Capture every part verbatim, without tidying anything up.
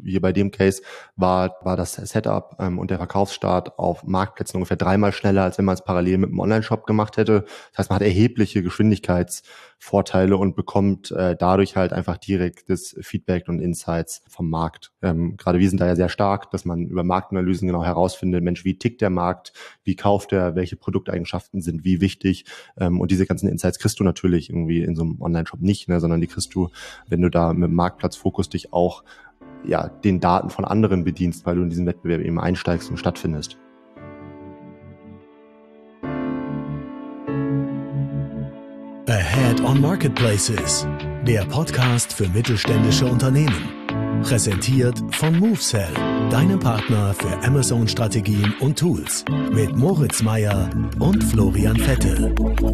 hier bei dem Case war, war das Setup ähm, und der Verkaufsstart auf Marktplätzen ungefähr dreimal schneller, als wenn man es parallel mit einem Online-Shop gemacht hätte. Das heißt, man hat erhebliche Geschwindigkeitsvorteile und bekommt äh, dadurch halt einfach direktes Feedback und Insights vom Markt. Ähm, gerade wir sind da ja sehr stark, dass man über Marktanalysen genau herausfindet, Mensch, wie tickt der Markt, wie kauft er, welche Produkteigenschaften sind wie wichtig. Ähm, und diese ganzen Insights kriegst du natürlich irgendwie in so einem Online-Shop nicht, ne, sondern die kriegst du, wenn du da mit dem Marktplatzfokus dich auch ja den Daten von anderen bedienst, weil du in diesen Wettbewerb eben einsteigst und stattfindest. Ahead on Marketplaces, der Podcast für mittelständische Unternehmen. Präsentiert von MoveSell, deinem Partner für Amazon-Strategien und Tools. Mit Moritz Meyer und Florian Vettel.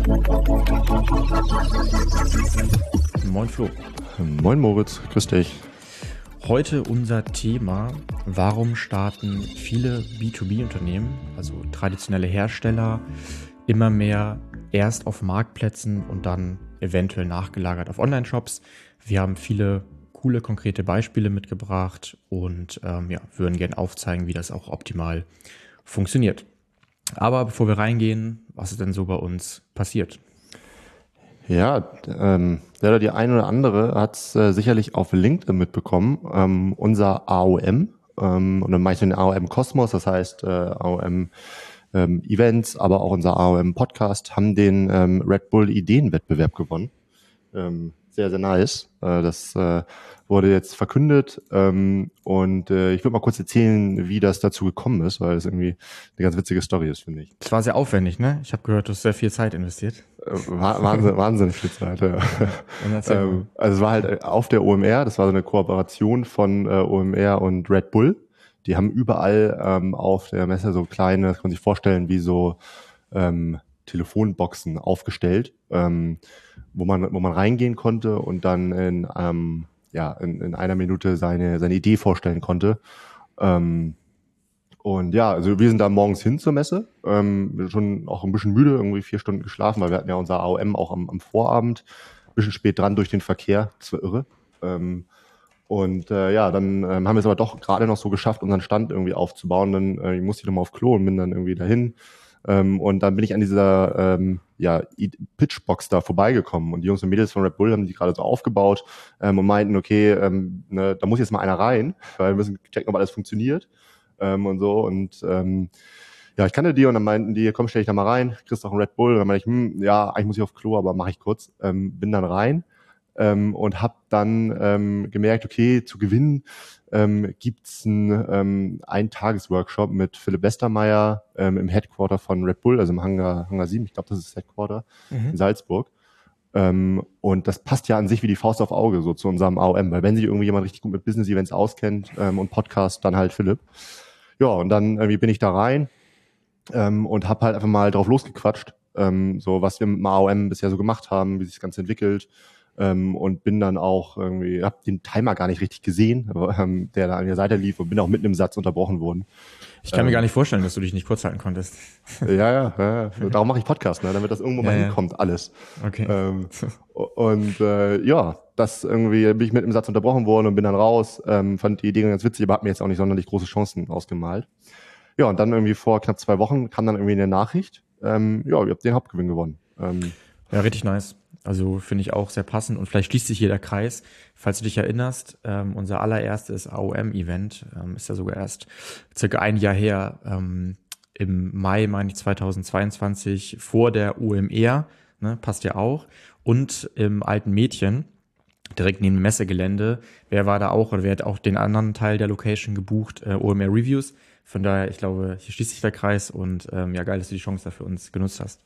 Moin Flo. Moin Moritz, grüß dich. Heute unser Thema: Warum starten viele B zwei B-Unternehmen, also traditionelle Hersteller, immer mehr erst auf Marktplätzen und dann eventuell nachgelagert auf Online-Shops. Wir haben viele coole, konkrete Beispiele mitgebracht und ähm, ja, würden gerne aufzeigen, wie das auch optimal funktioniert. Aber bevor wir reingehen, was ist denn so bei uns passiert? Ja, ähm, der die eine oder andere hat es äh, sicherlich auf LinkedIn mitbekommen. Ähm, unser A O M, ähm, und dann mache ich den A O M Kosmos, das heißt äh, A O M ähm, Events, aber auch unser A O M Podcast, haben den ähm, Red Bull Ideenwettbewerb gewonnen. Ähm, sehr, sehr nice. Äh, das äh, wurde jetzt verkündet ähm, und äh, ich würde mal kurz erzählen, wie das dazu gekommen ist, weil es irgendwie eine ganz witzige Story ist, finde ich. Es war sehr aufwendig, ne? Ich habe gehört, du hast sehr viel Zeit investiert. Äh, Wahnsinn, wahnsinnig viel Zeit, ja. ähm, also es war halt auf der O M R, das war so eine Kooperation von äh, O M R und Red Bull. Die haben überall ähm, auf der Messe so kleine, das kann man sich vorstellen, wie so ähm, Telefonboxen aufgestellt, ähm, wo man wo man reingehen konnte und dann in ähm, ja in, in einer Minute seine seine Idee vorstellen konnte. Ähm, und ja, also wir sind da morgens hin zur Messe, ähm, schon auch ein bisschen müde, irgendwie vier Stunden geschlafen, weil wir hatten ja unser A O M auch am, am Vorabend, ein bisschen spät dran durch den Verkehr, das war irre. Ähm, und äh, ja, dann ähm, haben wir es aber doch gerade noch so geschafft, unseren Stand irgendwie aufzubauen. Dann äh, ich musste ich nochmal auf Klo und bin dann irgendwie dahin. Ähm, und dann bin ich an dieser ähm, ja, Pitchbox da vorbeigekommen und die Jungs und Mädels von Red Bull haben die gerade so aufgebaut ähm, und meinten, okay, ähm, ne, da muss jetzt mal einer rein, weil wir müssen checken, ob alles funktioniert ähm, und so. Und ähm, ja, ich kannte die und dann meinten die, komm, stell dich da mal rein, kriegst doch einen Red Bull. Und dann meinte ich, hm, ja, eigentlich muss ich auf Klo, aber mache ich kurz. Ähm, bin dann rein ähm, und habe dann ähm, gemerkt, okay, zu gewinnen ähm, gibt's einen ähm, Ein-Tages-Workshop mit Philipp Westermeier ähm, im Headquarter von Red Bull, also im Hangar, Hangar sieben, ich glaube, das ist das Headquarter mhm. in Salzburg. Ähm, und das passt ja an sich wie die Faust auf Auge so zu unserem A O M, weil wenn sich irgendwie jemand richtig gut mit Business-Events auskennt ähm, und Podcast, dann halt Philipp. Ja, und dann irgendwie bin ich da rein ähm, und habe halt einfach mal drauf losgequatscht, ähm, so was wir mit dem A O M bisher so gemacht haben, wie sich das Ganze entwickelt. Ähm, und bin dann auch irgendwie, hab den Timer gar nicht richtig gesehen, ähm, der da an der Seite lief und bin auch mitten im Satz unterbrochen worden. Ich kann ähm, mir gar nicht vorstellen, dass du dich nicht kurz halten konntest. Ja, ja, ja. Darum mache ich Podcast, ne, damit das irgendwo ja, mal hinkommt, ja. alles. Okay. Ähm, und äh, ja, das irgendwie bin ich mitten im Satz unterbrochen worden und bin dann raus, ähm, fand die Idee ganz witzig, aber hab mir jetzt auch nicht sonderlich große Chancen ausgemalt. Ja, und dann irgendwie vor knapp zwei Wochen kam dann irgendwie eine Nachricht, ähm, ja, ihr habt den Hauptgewinn gewonnen. Ähm, ja, richtig nice. Also finde ich auch sehr passend und vielleicht schließt sich hier der Kreis. Falls du dich erinnerst, ähm, unser allererstes A O M-Event ähm, ist ja sogar erst circa ein Jahr her, ähm, im Mai, meine ich, zweitausendzweiundzwanzig, vor der O M R, ne, passt ja auch, und im Alten Mädchen, direkt neben dem Messegelände. Wer war da auch oder wer hat auch den anderen Teil der Location gebucht? Äh, O M R Reviews. Von daher, ich glaube, hier schließt sich der Kreis und ähm, ja, geil, dass du die Chance da für uns genutzt hast.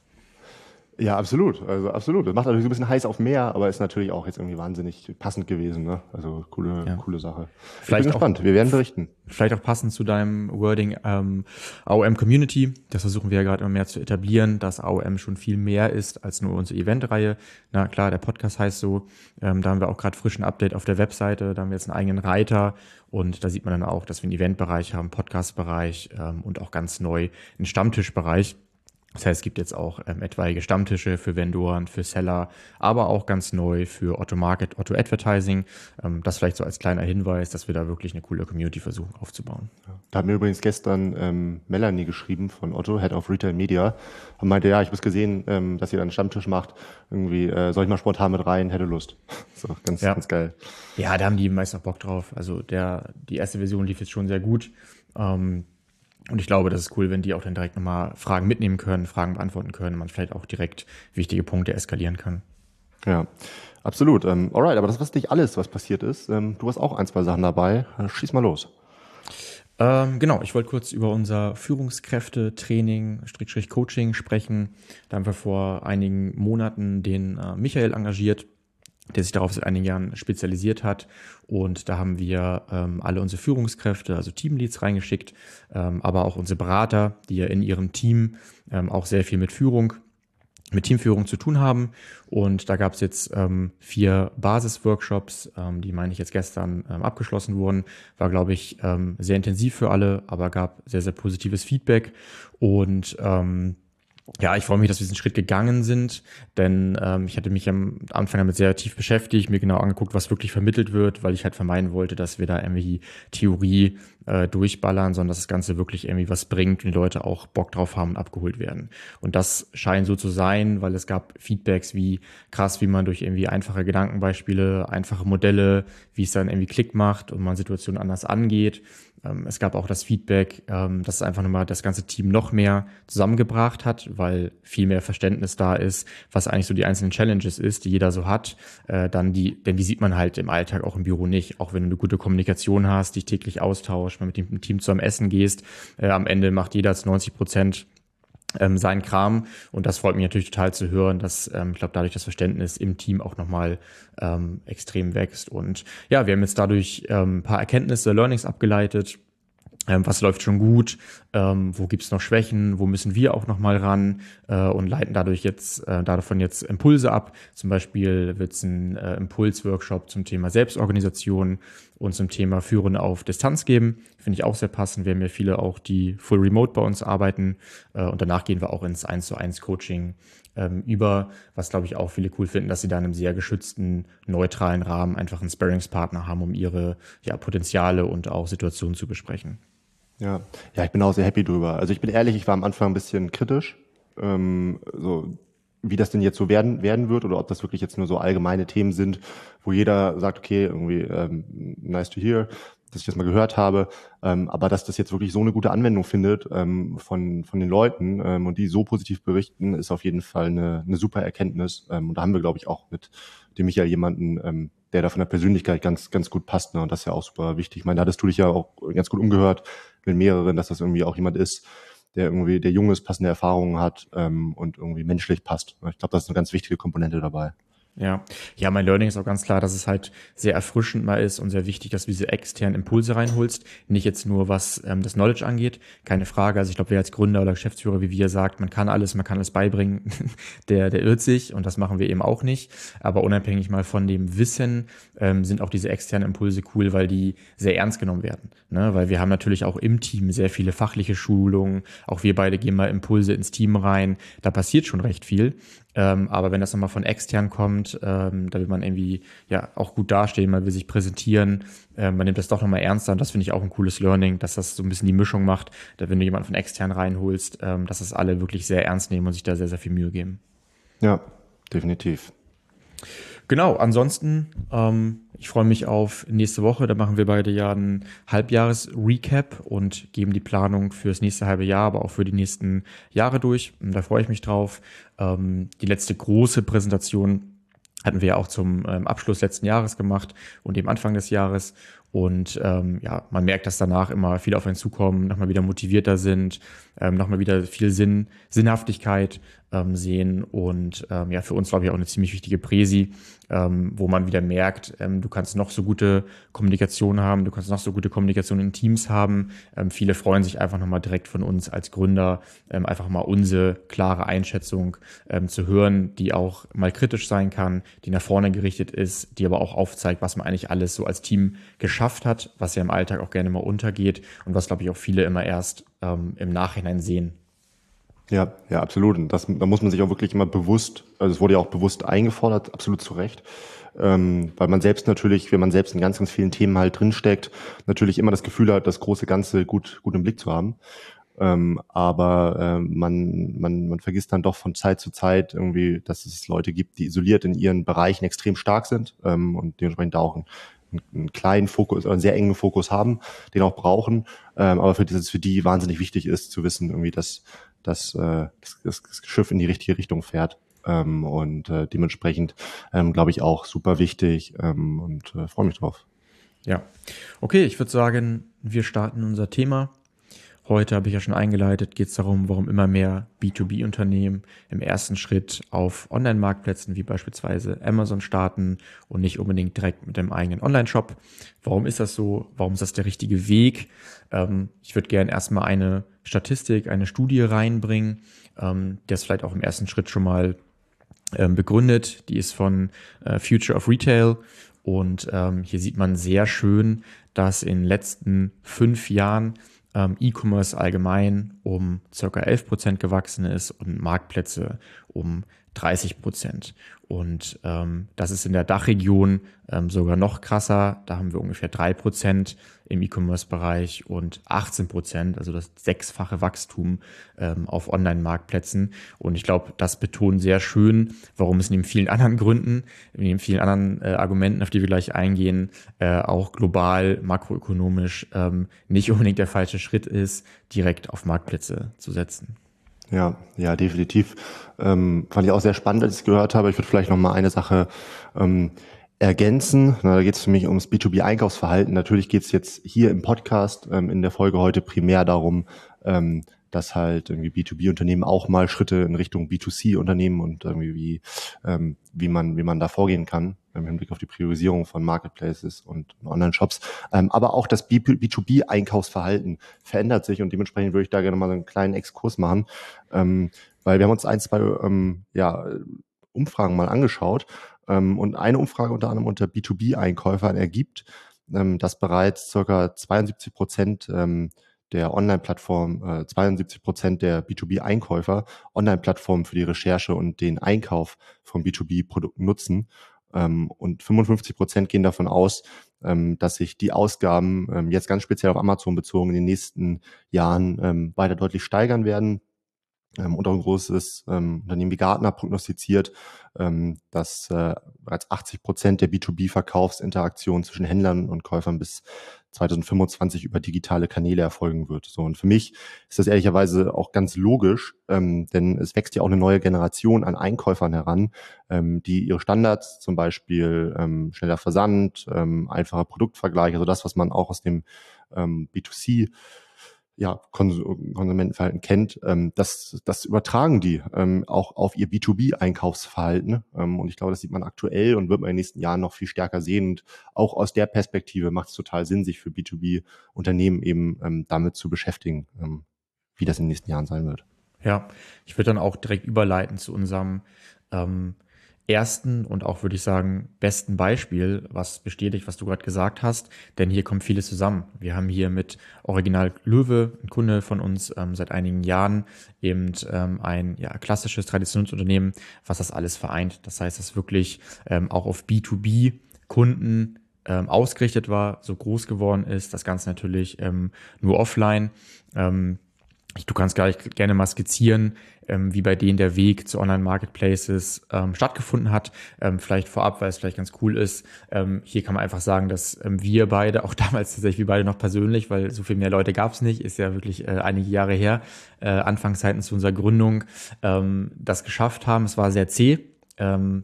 Ja, absolut. Also absolut. Das macht natürlich so ein bisschen heiß auf Meer, aber ist natürlich auch jetzt irgendwie wahnsinnig passend gewesen. Ne? Also coole, ja. coole Sache. Vielleicht ich bin gespannt. Auch, Wir werden berichten. Vielleicht auch passend zu deinem Wording ähm, A O M Community. Das versuchen wir ja gerade immer mehr zu etablieren, dass A O M schon viel mehr ist als nur unsere Eventreihe. Na klar, der Podcast heißt so. Ähm, da haben wir auch gerade frischen Update auf der Webseite. Da haben wir jetzt einen eigenen Reiter und da sieht man dann auch, dass wir einen Eventbereich haben, Podcastbereich ähm, und auch ganz neu einen Stammtischbereich. Das heißt, es gibt jetzt auch ähm, etwaige Stammtische für Vendoren, für Seller, aber auch ganz neu für Otto Market, Otto Advertising. Ähm, das vielleicht so als kleiner Hinweis, dass wir da wirklich eine coole Community versuchen aufzubauen. Da hat mir übrigens gestern ähm, Melanie geschrieben von Otto, Head of Retail Media, und meinte, ja, ich habe gesehen, ähm, dass ihr da einen Stammtisch macht. Irgendwie, äh, soll ich mal spontan mit rein, hätte Lust. So, ganz, ja. ganz geil. Ja, da haben die meist auch Bock drauf. Also der, die erste Version lief jetzt schon sehr gut. Ähm, Und ich glaube, das ist cool, wenn die auch dann direkt nochmal Fragen mitnehmen können, Fragen beantworten können, man vielleicht auch direkt wichtige Punkte eskalieren kann. Ja, absolut. Ähm, alright, aber das ist nicht alles, was passiert ist. Ähm, du hast auch ein, zwei Sachen dabei. Schieß mal los. Ähm, genau, ich wollte kurz über unser Führungskräfte-Training, Strich Coaching sprechen. Da haben wir vor einigen Monaten den äh, Michael engagiert, der sich darauf seit einigen Jahren spezialisiert hat. Und da haben wir ähm, alle unsere Führungskräfte, also Teamleads reingeschickt, ähm, aber auch unsere Berater, die ja in ihrem Team ähm, auch sehr viel mit Führung, mit Teamführung zu tun haben. Und da gab es jetzt ähm, vier Basisworkshops, ähm, die, meine ich, jetzt gestern ähm, abgeschlossen wurden. War, glaube ich, ähm, sehr intensiv für alle, aber gab sehr, sehr positives Feedback. Und ähm, Ja, ich freue mich, dass wir diesen Schritt gegangen sind, denn ähm, ich hatte mich am Anfang damit sehr tief beschäftigt, mir genau angeguckt, was wirklich vermittelt wird, weil ich halt vermeiden wollte, dass wir da irgendwie Theorie äh, durchballern, sondern dass das Ganze wirklich irgendwie was bringt und die Leute auch Bock drauf haben und abgeholt werden. Und das scheint so zu sein, weil es gab Feedbacks wie krass, wie man durch irgendwie einfache Gedankenbeispiele, einfache Modelle, wie es dann irgendwie Klick macht und man Situationen anders angeht. Es gab auch das Feedback, dass es einfach nochmal das ganze Team noch mehr zusammengebracht hat, weil viel mehr Verständnis da ist, was eigentlich so die einzelnen Challenges ist, die jeder so hat. Dann die, denn die sieht man halt im Alltag auch im Büro nicht. Auch wenn du eine gute Kommunikation hast, dich täglich austauschst, mal mit dem Team zusammen essen gehst, am Ende macht jeder zu neunzig Prozent Ähm, sein Kram, und das freut mich natürlich total zu hören, dass ähm, ich glaube, dadurch das Verständnis im Team auch nochmal ähm, extrem wächst. Und ja, wir haben jetzt dadurch ähm, ein paar Erkenntnisse, Learnings abgeleitet. Ähm, was läuft schon gut, ähm, wo gibt's noch Schwächen, wo müssen wir auch nochmal ran, äh, und leiten dadurch jetzt äh, davon jetzt Impulse ab. Zum Beispiel wird's ein äh, Impulsworkshop zum Thema Selbstorganisation und zum Thema Führen auf Distanz geben. Finde ich auch sehr passend. Wir haben ja viele auch, die full remote bei uns arbeiten, äh, und danach gehen wir auch ins eins zu eins Coaching ähm, über, was glaube ich auch viele cool finden, dass sie da in einem sehr geschützten, neutralen Rahmen einfach einen Sparringspartner haben, um ihre ja, Potenziale und auch Situationen zu besprechen. Ja, ja, ich bin auch sehr happy drüber. Also ich bin ehrlich, ich war am Anfang ein bisschen kritisch, ähm, so wie das denn jetzt so werden werden wird oder ob das wirklich jetzt nur so allgemeine Themen sind, wo jeder sagt, okay, irgendwie ähm, nice to hear, dass ich das mal gehört habe, ähm, aber dass das jetzt wirklich so eine gute Anwendung findet ähm, von von den Leuten ähm, und die so positiv berichten, ist auf jeden Fall eine, eine super Erkenntnis. Ähm, und da haben wir, glaube ich, auch mit dem Michael jemanden, ähm, der da von der Persönlichkeit ganz ganz gut passt, ne? Und das ist ja auch super wichtig. Ich meine, da hattest du dich ja auch ganz gut umgehört mit mehreren, dass das irgendwie auch jemand ist, der irgendwie, der jung ist, passende Erfahrungen hat ähm, und irgendwie menschlich passt. Ich glaube, das ist eine ganz wichtige Komponente dabei. Ja, ja, mein Learning ist auch ganz klar, dass es halt sehr erfrischend mal ist und sehr wichtig, dass du diese externen Impulse reinholst. Nicht jetzt nur, was ähm, das Knowledge angeht, keine Frage. Also ich glaube, wer als Gründer oder Geschäftsführer, wie wir, sagt, man kann alles, man kann alles beibringen, der der irrt sich, und das machen wir eben auch nicht. Aber unabhängig mal von dem Wissen ähm, sind auch diese externen Impulse cool, weil die sehr ernst genommen werden. Ne? Weil wir haben natürlich auch im Team sehr viele fachliche Schulungen. Auch wir beide geben mal Impulse ins Team rein. Da passiert schon recht viel. Ähm, aber wenn das nochmal von extern kommt, ähm, da will man irgendwie ja auch gut dastehen, man will sich präsentieren, ähm, man nimmt das doch nochmal ernster, und das finde ich auch ein cooles Learning, dass das so ein bisschen die Mischung macht, da wenn du jemanden von extern reinholst, ähm, dass das alle wirklich sehr ernst nehmen und sich da sehr, sehr viel Mühe geben. Ja, definitiv. Genau, ansonsten, ähm, ich freue mich auf nächste Woche, da machen wir beide ja einen Halbjahres-Recap und geben die Planung fürs nächste halbe Jahr, aber auch für die nächsten Jahre durch. Und da freue ich mich drauf. Ähm, die letzte große Präsentation hatten wir ja auch zum ähm, Abschluss letzten Jahres gemacht und dem Anfang des Jahres. Und ähm, ja, man merkt, dass danach immer viele auf einen zukommen, nochmal wieder motivierter sind, ähm, nochmal wieder viel Sinn, Sinnhaftigkeit ähm, sehen. Und ähm, ja, für uns, glaube ich, auch eine ziemlich wichtige Präsi, ähm, wo man wieder merkt, ähm, du kannst noch so gute Kommunikation haben, du kannst noch so gute Kommunikation in Teams haben. Ähm, viele freuen sich einfach nochmal direkt von uns als Gründer, ähm, einfach mal unsere klare Einschätzung ähm, zu hören, die auch mal kritisch sein kann, die nach vorne gerichtet ist, die aber auch aufzeigt, was man eigentlich alles so als Team geschafft hat, was ja im Alltag auch gerne mal untergeht und was, glaube ich, auch viele immer erst ähm, im Nachhinein sehen. Ja, ja, absolut. Und das, da muss man sich auch wirklich immer bewusst, also es wurde ja auch bewusst eingefordert, absolut zu Recht, ähm, weil man selbst natürlich, wenn man selbst in ganz, ganz vielen Themen halt drinsteckt, natürlich immer das Gefühl hat, das große Ganze gut, gut im Blick zu haben. Ähm, aber ähm, man, man, man vergisst dann doch von Zeit zu Zeit irgendwie, dass es Leute gibt, die isoliert in ihren Bereichen extrem stark sind ähm, und dementsprechend auch einen, einen kleinen Fokus, einen sehr engen Fokus haben, den auch brauchen, ähm, aber für dieses für die wahnsinnig wichtig ist zu wissen, irgendwie, dass dass äh, das, das Schiff in die richtige Richtung fährt. Ähm, und äh, dementsprechend ähm, glaube ich auch super wichtig ähm, und äh, freue mich drauf. Ja, okay, ich würde sagen, wir starten unser Thema. Heute habe ich ja schon eingeleitet, geht es darum, warum immer mehr B zwei B-Unternehmen im ersten Schritt auf Online-Marktplätzen wie beispielsweise Amazon starten und nicht unbedingt direkt mit dem eigenen Online-Shop. Warum ist das so? Warum ist das der richtige Weg? Ähm, ich würde gerne erstmal eine Statistik, eine Studie reinbringen, ähm, die das vielleicht auch im ersten Schritt schon mal ähm, begründet. Die ist von äh, Future of Retail und ähm, hier sieht man sehr schön, dass in den letzten fünf Jahren ähm, E-Commerce allgemein um circa elf Prozent gewachsen ist und Marktplätze um dreißig Prozent. Und ähm, das ist in der Dachregion ähm, sogar noch krasser. Da haben wir ungefähr drei Prozent im E-Commerce-Bereich und achtzehn Prozent, also das sechsfache Wachstum ähm, auf Online-Marktplätzen. Und ich glaube, das betont sehr schön, warum es neben vielen anderen Gründen, neben vielen anderen äh, Argumenten, auf die wir gleich eingehen, äh, auch global, makroökonomisch ähm, nicht unbedingt der falsche Schritt ist, direkt auf Marktplätze zu setzen. Ja, ja, definitiv. Ähm, fand ich auch sehr spannend, als ich es gehört habe. Ich würde vielleicht noch mal eine Sache ähm, ergänzen. Na, da geht es für mich ums B zwei B-Einkaufsverhalten. Natürlich geht es jetzt hier im Podcast ähm, in der Folge heute primär darum, ähm, dass halt irgendwie B zwei B-Unternehmen auch mal Schritte in Richtung B zwei C unternehmen und irgendwie wie, ähm, wie man wie man da vorgehen kann im Hinblick auf die Priorisierung von Marketplaces und Online-Shops. Ähm, aber auch das B zwei B-Einkaufsverhalten verändert sich und dementsprechend würde ich da gerne mal so einen kleinen Exkurs machen, ähm, weil wir haben uns ein, zwei ähm, ja, Umfragen mal angeschaut ähm, und eine Umfrage unter anderem unter B zwei B-Einkäufern ergibt, ähm, dass bereits ca. zweiundsiebzig Prozent ähm, der Online-Plattform, äh, zweiundsiebzig Prozent der B zwei B-Einkäufer Online-Plattformen für die Recherche und den Einkauf von B zwei B-Produkten nutzen. Ähm, und fünfundfünfzig Prozent gehen davon aus, ähm, dass sich die Ausgaben ähm, jetzt ganz speziell auf Amazon bezogen in den nächsten Jahren ähm, weiter deutlich steigern werden. Ähm, und auch ein großes ähm, Unternehmen wie Gartner prognostiziert, ähm, dass äh, bereits achtzig Prozent der B zwei B-Verkaufsinteraktion zwischen Händlern und Käufern bis zweitausendfünfundzwanzig über digitale Kanäle erfolgen wird. So, und für mich ist das ehrlicherweise auch ganz logisch, ähm, denn es wächst ja auch eine neue Generation an Einkäufern heran, ähm, die ihre Standards, zum Beispiel ähm, schneller Versand, ähm, einfacher Produktvergleich, also das, was man auch aus dem ähm, B zwei C ja, Konsumentenverhalten kennt, ähm, das, das übertragen die ähm, auch auf ihr B zwei B-Einkaufsverhalten. Ähm, und ich glaube, das sieht man aktuell und wird man in den nächsten Jahren noch viel stärker sehen. Und auch aus der Perspektive macht es total Sinn, sich für B zwei B-Unternehmen eben ähm, damit zu beschäftigen, ähm, wie das in den nächsten Jahren sein wird. Ja, ich würde dann auch direkt überleiten zu unserem ähm, ersten und auch, würde ich sagen, besten Beispiel, was bestätigt, was du gerade gesagt hast, denn hier kommt vieles zusammen. Wir haben hier mit Original Löwe, ein Kunde von uns ähm, seit einigen Jahren, eben ähm, ein ja, klassisches Traditionsunternehmen, was das alles vereint. Das heißt, dass wirklich ähm, auch auf B zwei B-Kunden ähm, ausgerichtet war, so groß geworden ist. Das Ganze natürlich ähm, nur offline. Ähm, Du kannst gleich gerne mal skizzieren, ähm, wie bei denen der Weg zu Online-Marketplaces ähm, stattgefunden hat. Ähm, vielleicht vorab, weil es vielleicht ganz cool ist. Ähm, hier kann man einfach sagen, dass ähm, wir beide, auch damals tatsächlich wir beide noch persönlich, weil so viel mehr Leute gab es nicht, ist ja wirklich äh, einige Jahre her, äh, Anfangszeiten zu unserer Gründung, ähm, das geschafft haben. Es war sehr zäh, ähm,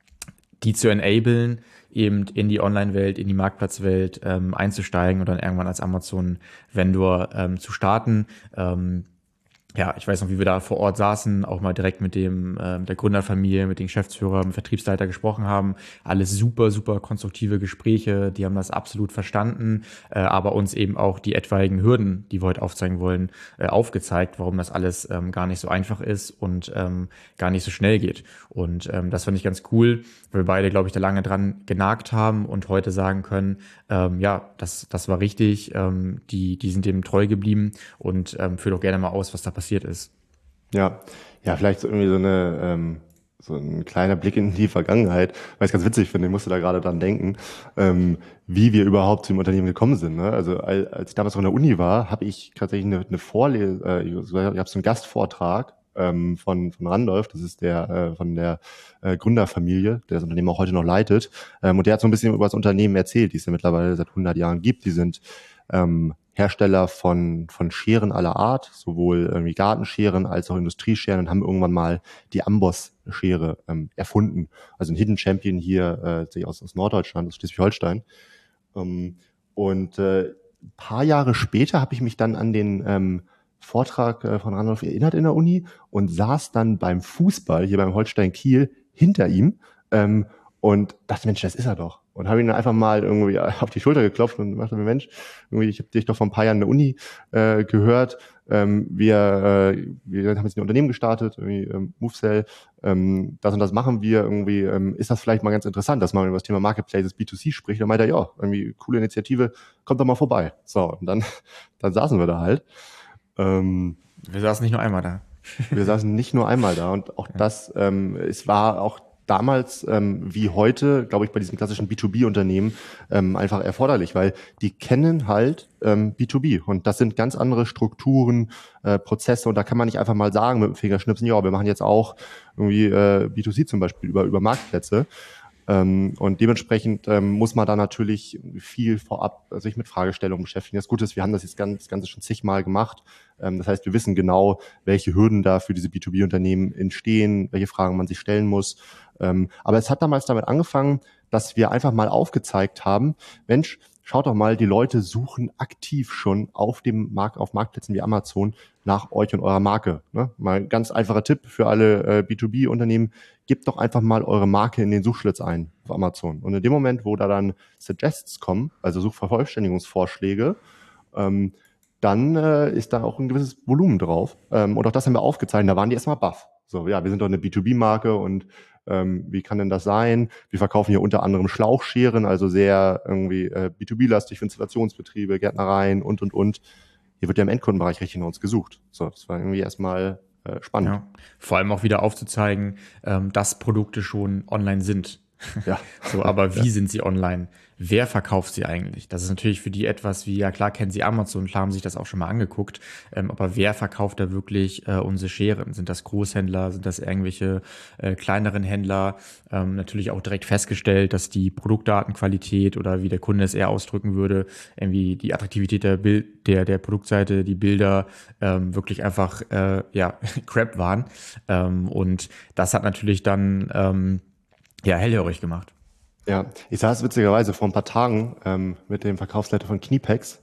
die zu enablen, eben in die Online-Welt, in die Marktplatzwelt ähm, einzusteigen und dann irgendwann als Amazon-Vendor ähm, zu starten. Ähm, ja, ich weiß noch, wie wir da vor Ort saßen, auch mal direkt mit dem äh, mit der Gründerfamilie, mit den Geschäftsführern, mit dem Vertriebsleiter gesprochen haben. Alles super, super konstruktive Gespräche, die haben das absolut verstanden, äh, aber uns eben auch die etwaigen Hürden, die wir heute aufzeigen wollen, äh, aufgezeigt, warum das alles ähm, gar nicht so einfach ist und ähm, gar nicht so schnell geht. Und ähm, das fand ich ganz cool, weil wir beide, glaube ich, da lange dran genagt haben und heute sagen können, ähm, ja, das, das war richtig, ähm, die, die sind dem treu geblieben und ähm, führ doch gerne mal aus, was da passiert ist. Ja, ja, vielleicht so irgendwie so eine ähm, so ein kleiner Blick in die Vergangenheit, weil ich es ganz witzig finde, ich musste da gerade dran denken, ähm, wie wir überhaupt zu dem Unternehmen gekommen sind. Ne? Also al- als ich damals noch in der Uni war, habe ich tatsächlich eine, eine Vorlesung, äh, ich habe so einen Gastvortrag ähm, von von Randolph, das ist der äh, von der äh, Gründerfamilie, der das Unternehmen auch heute noch leitet, ähm, und der hat so ein bisschen über das Unternehmen erzählt, die es ja mittlerweile seit hundert Jahren gibt. Die sind ähm, Hersteller von, von Scheren aller Art, sowohl irgendwie Gartenscheren als auch Industriescheren, und haben irgendwann mal die Amboss-Schere ähm, erfunden. Also ein Hidden Champion hier äh, aus, aus Norddeutschland, aus Schleswig-Holstein. Ähm, und äh, ein paar Jahre später habe ich mich dann an den ähm, Vortrag äh, von Randolph erinnert in der Uni und saß dann beim Fußball hier beim Holstein Kiel hinter ihm ähm, und dachte, Mensch, das ist er doch. Und habe ihn dann einfach mal irgendwie auf die Schulter geklopft und dachte mir, Mensch, irgendwie, ich habe dich doch vor ein paar Jahren in der Uni äh, gehört. Ähm, wir, äh, wir haben jetzt ein Unternehmen gestartet, irgendwie ähm, MoveSell, ähm, das und das machen wir. Irgendwie ähm, ist das vielleicht mal ganz interessant, dass man über das Thema Marketplaces B zwei C spricht. Dann meinte er, ja, irgendwie coole Initiative, kommt doch mal vorbei. So, und dann, dann saßen wir da halt. Ähm, wir saßen nicht nur einmal da. Wir saßen nicht nur einmal da und auch ja. das, ähm, es war auch damals ähm, wie heute, glaube ich, bei diesen klassischen B zwei B-Unternehmen ähm, einfach erforderlich, weil die kennen halt ähm, B zwei B und das sind ganz andere Strukturen, äh, Prozesse, und da kann man nicht einfach mal sagen mit dem Fingerschnipsen, ja, wir machen jetzt auch irgendwie äh, B zwei C zum Beispiel über, über Marktplätze. Ähm, und dementsprechend ähm, muss man da natürlich viel vorab äh, sich mit Fragestellungen beschäftigen. Das Gute ist, wir haben das jetzt ganz, das Ganze schon zigmal gemacht. Ähm, das heißt, wir wissen genau, welche Hürden da für diese B zwei B-Unternehmen entstehen, welche Fragen man sich stellen muss. Ähm, aber es hat damals damit angefangen, dass wir einfach mal aufgezeigt haben, Mensch, schaut doch mal, die Leute suchen aktiv schon auf dem Markt, auf Marktplätzen wie Amazon nach euch und eurer Marke. Ne? Mal ein ganz einfacher Tipp für alle äh, B zwei B-Unternehmen. Gebt doch einfach mal eure Marke in den Suchschlitz ein auf Amazon. Und in dem Moment, wo da dann Suggests kommen, also Suchvervollständigungsvorschläge, ähm, dann äh, ist da auch ein gewisses Volumen drauf. Ähm, und auch das haben wir aufgezeichnet. Da waren die erstmal baff. So, ja, wir sind doch eine B zwei B-Marke und ähm, wie kann denn das sein? Wir verkaufen hier unter anderem Schlauchscheren, also sehr irgendwie äh, B zwei B-lastig für Installationsbetriebe, Gärtnereien und, und, und. Hier wird ja im Endkundenbereich richtig nach uns gesucht. So, das war irgendwie erstmal äh, spannend. Ja. Vor allem auch wieder aufzuzeigen, ähm, dass Produkte schon online sind. Ja. So, aber wie ja. sind sie online? Wer verkauft sie eigentlich? Das ist natürlich für die etwas wie, ja klar kennen sie Amazon, klar haben sich das auch schon mal angeguckt, ähm, aber wer verkauft da wirklich äh, unsere Scheren? Sind das Großhändler? Sind das irgendwelche äh, kleineren Händler? Ähm, natürlich auch direkt festgestellt, dass die Produktdatenqualität oder wie der Kunde es eher ausdrücken würde, irgendwie die Attraktivität der Bild, der, der Produktseite, die Bilder ähm, wirklich einfach äh, ja Crap waren. Ähm, und das hat natürlich dann ähm, ja hellhörig gemacht. Ja, ich saß witzigerweise vor ein paar Tagen ähm, mit dem Verkaufsleiter von Kniepex,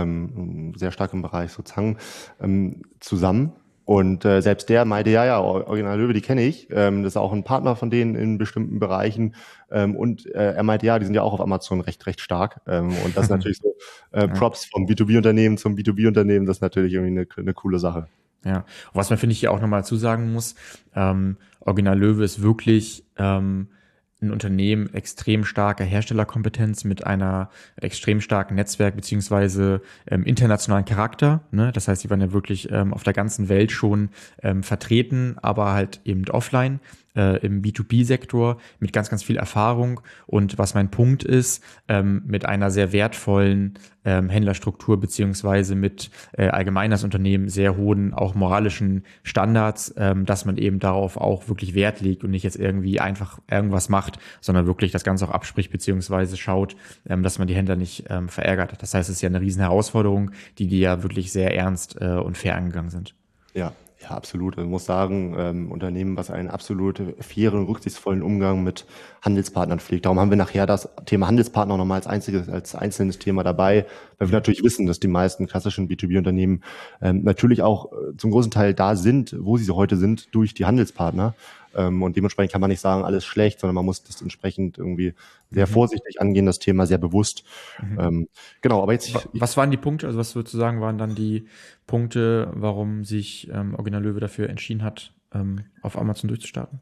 ähm, sehr stark im Bereich sozusagen, ähm, zusammen. Und äh, selbst der meinte, ja, ja, Original Löwe, die kenne ich. Ähm, das ist auch ein Partner von denen in bestimmten Bereichen. Ähm, und äh, er meinte, ja, die sind ja auch auf Amazon recht, recht stark. Ähm, und das ist natürlich so äh, Props vom B zwei B-Unternehmen zum B zwei B-Unternehmen. Das ist natürlich irgendwie eine, eine coole Sache. Ja, und was man, finde ich, hier auch nochmal zusagen muss, ähm, Original Löwe ist wirklich ähm, ein Unternehmen extrem starker Herstellerkompetenz mit einer extrem starken Netzwerk beziehungsweise ähm, internationalen Charakter. Ne? Das heißt, die waren ja wirklich ähm, auf der ganzen Welt schon ähm, vertreten, aber halt eben offline äh, im B zwei B-Sektor mit ganz, ganz viel Erfahrung. Und was mein Punkt ist, ähm, mit einer sehr wertvollen ähm, Händlerstruktur beziehungsweise mit äh, allgemein das Unternehmen sehr hohen, auch moralischen Standards, ähm, dass man eben darauf auch wirklich Wert legt und nicht jetzt irgendwie einfach irgendwas macht, sondern wirklich das Ganze auch abspricht beziehungsweise schaut, ähm, dass man die Händler nicht ähm, verärgert. Das heißt, es ist ja eine riesen Herausforderung, die die ja wirklich sehr ernst äh, und fair angegangen sind. Ja, ja, absolut. Ich muss sagen, ähm, Unternehmen, was einen absolut fairen, rücksichtsvollen Umgang mit Handelspartnern pflegt. Darum haben wir nachher das Thema Handelspartner nochmal als einziges, als einzelnes Thema dabei, weil wir natürlich wissen, dass die meisten klassischen B zwei B-Unternehmen ähm, natürlich auch äh, zum großen Teil da sind, wo sie heute sind, durch die Handelspartner. Ähm, und dementsprechend kann man nicht sagen, alles schlecht, sondern man muss das entsprechend irgendwie sehr mhm. vorsichtig angehen, das Thema sehr bewusst. Mhm. Ähm, genau, aber jetzt... Ich, was waren die Punkte, also was würdest du sagen, waren dann die Punkte, warum sich ähm, Original Löwe dafür entschieden hat, ähm, auf Amazon durchzustarten?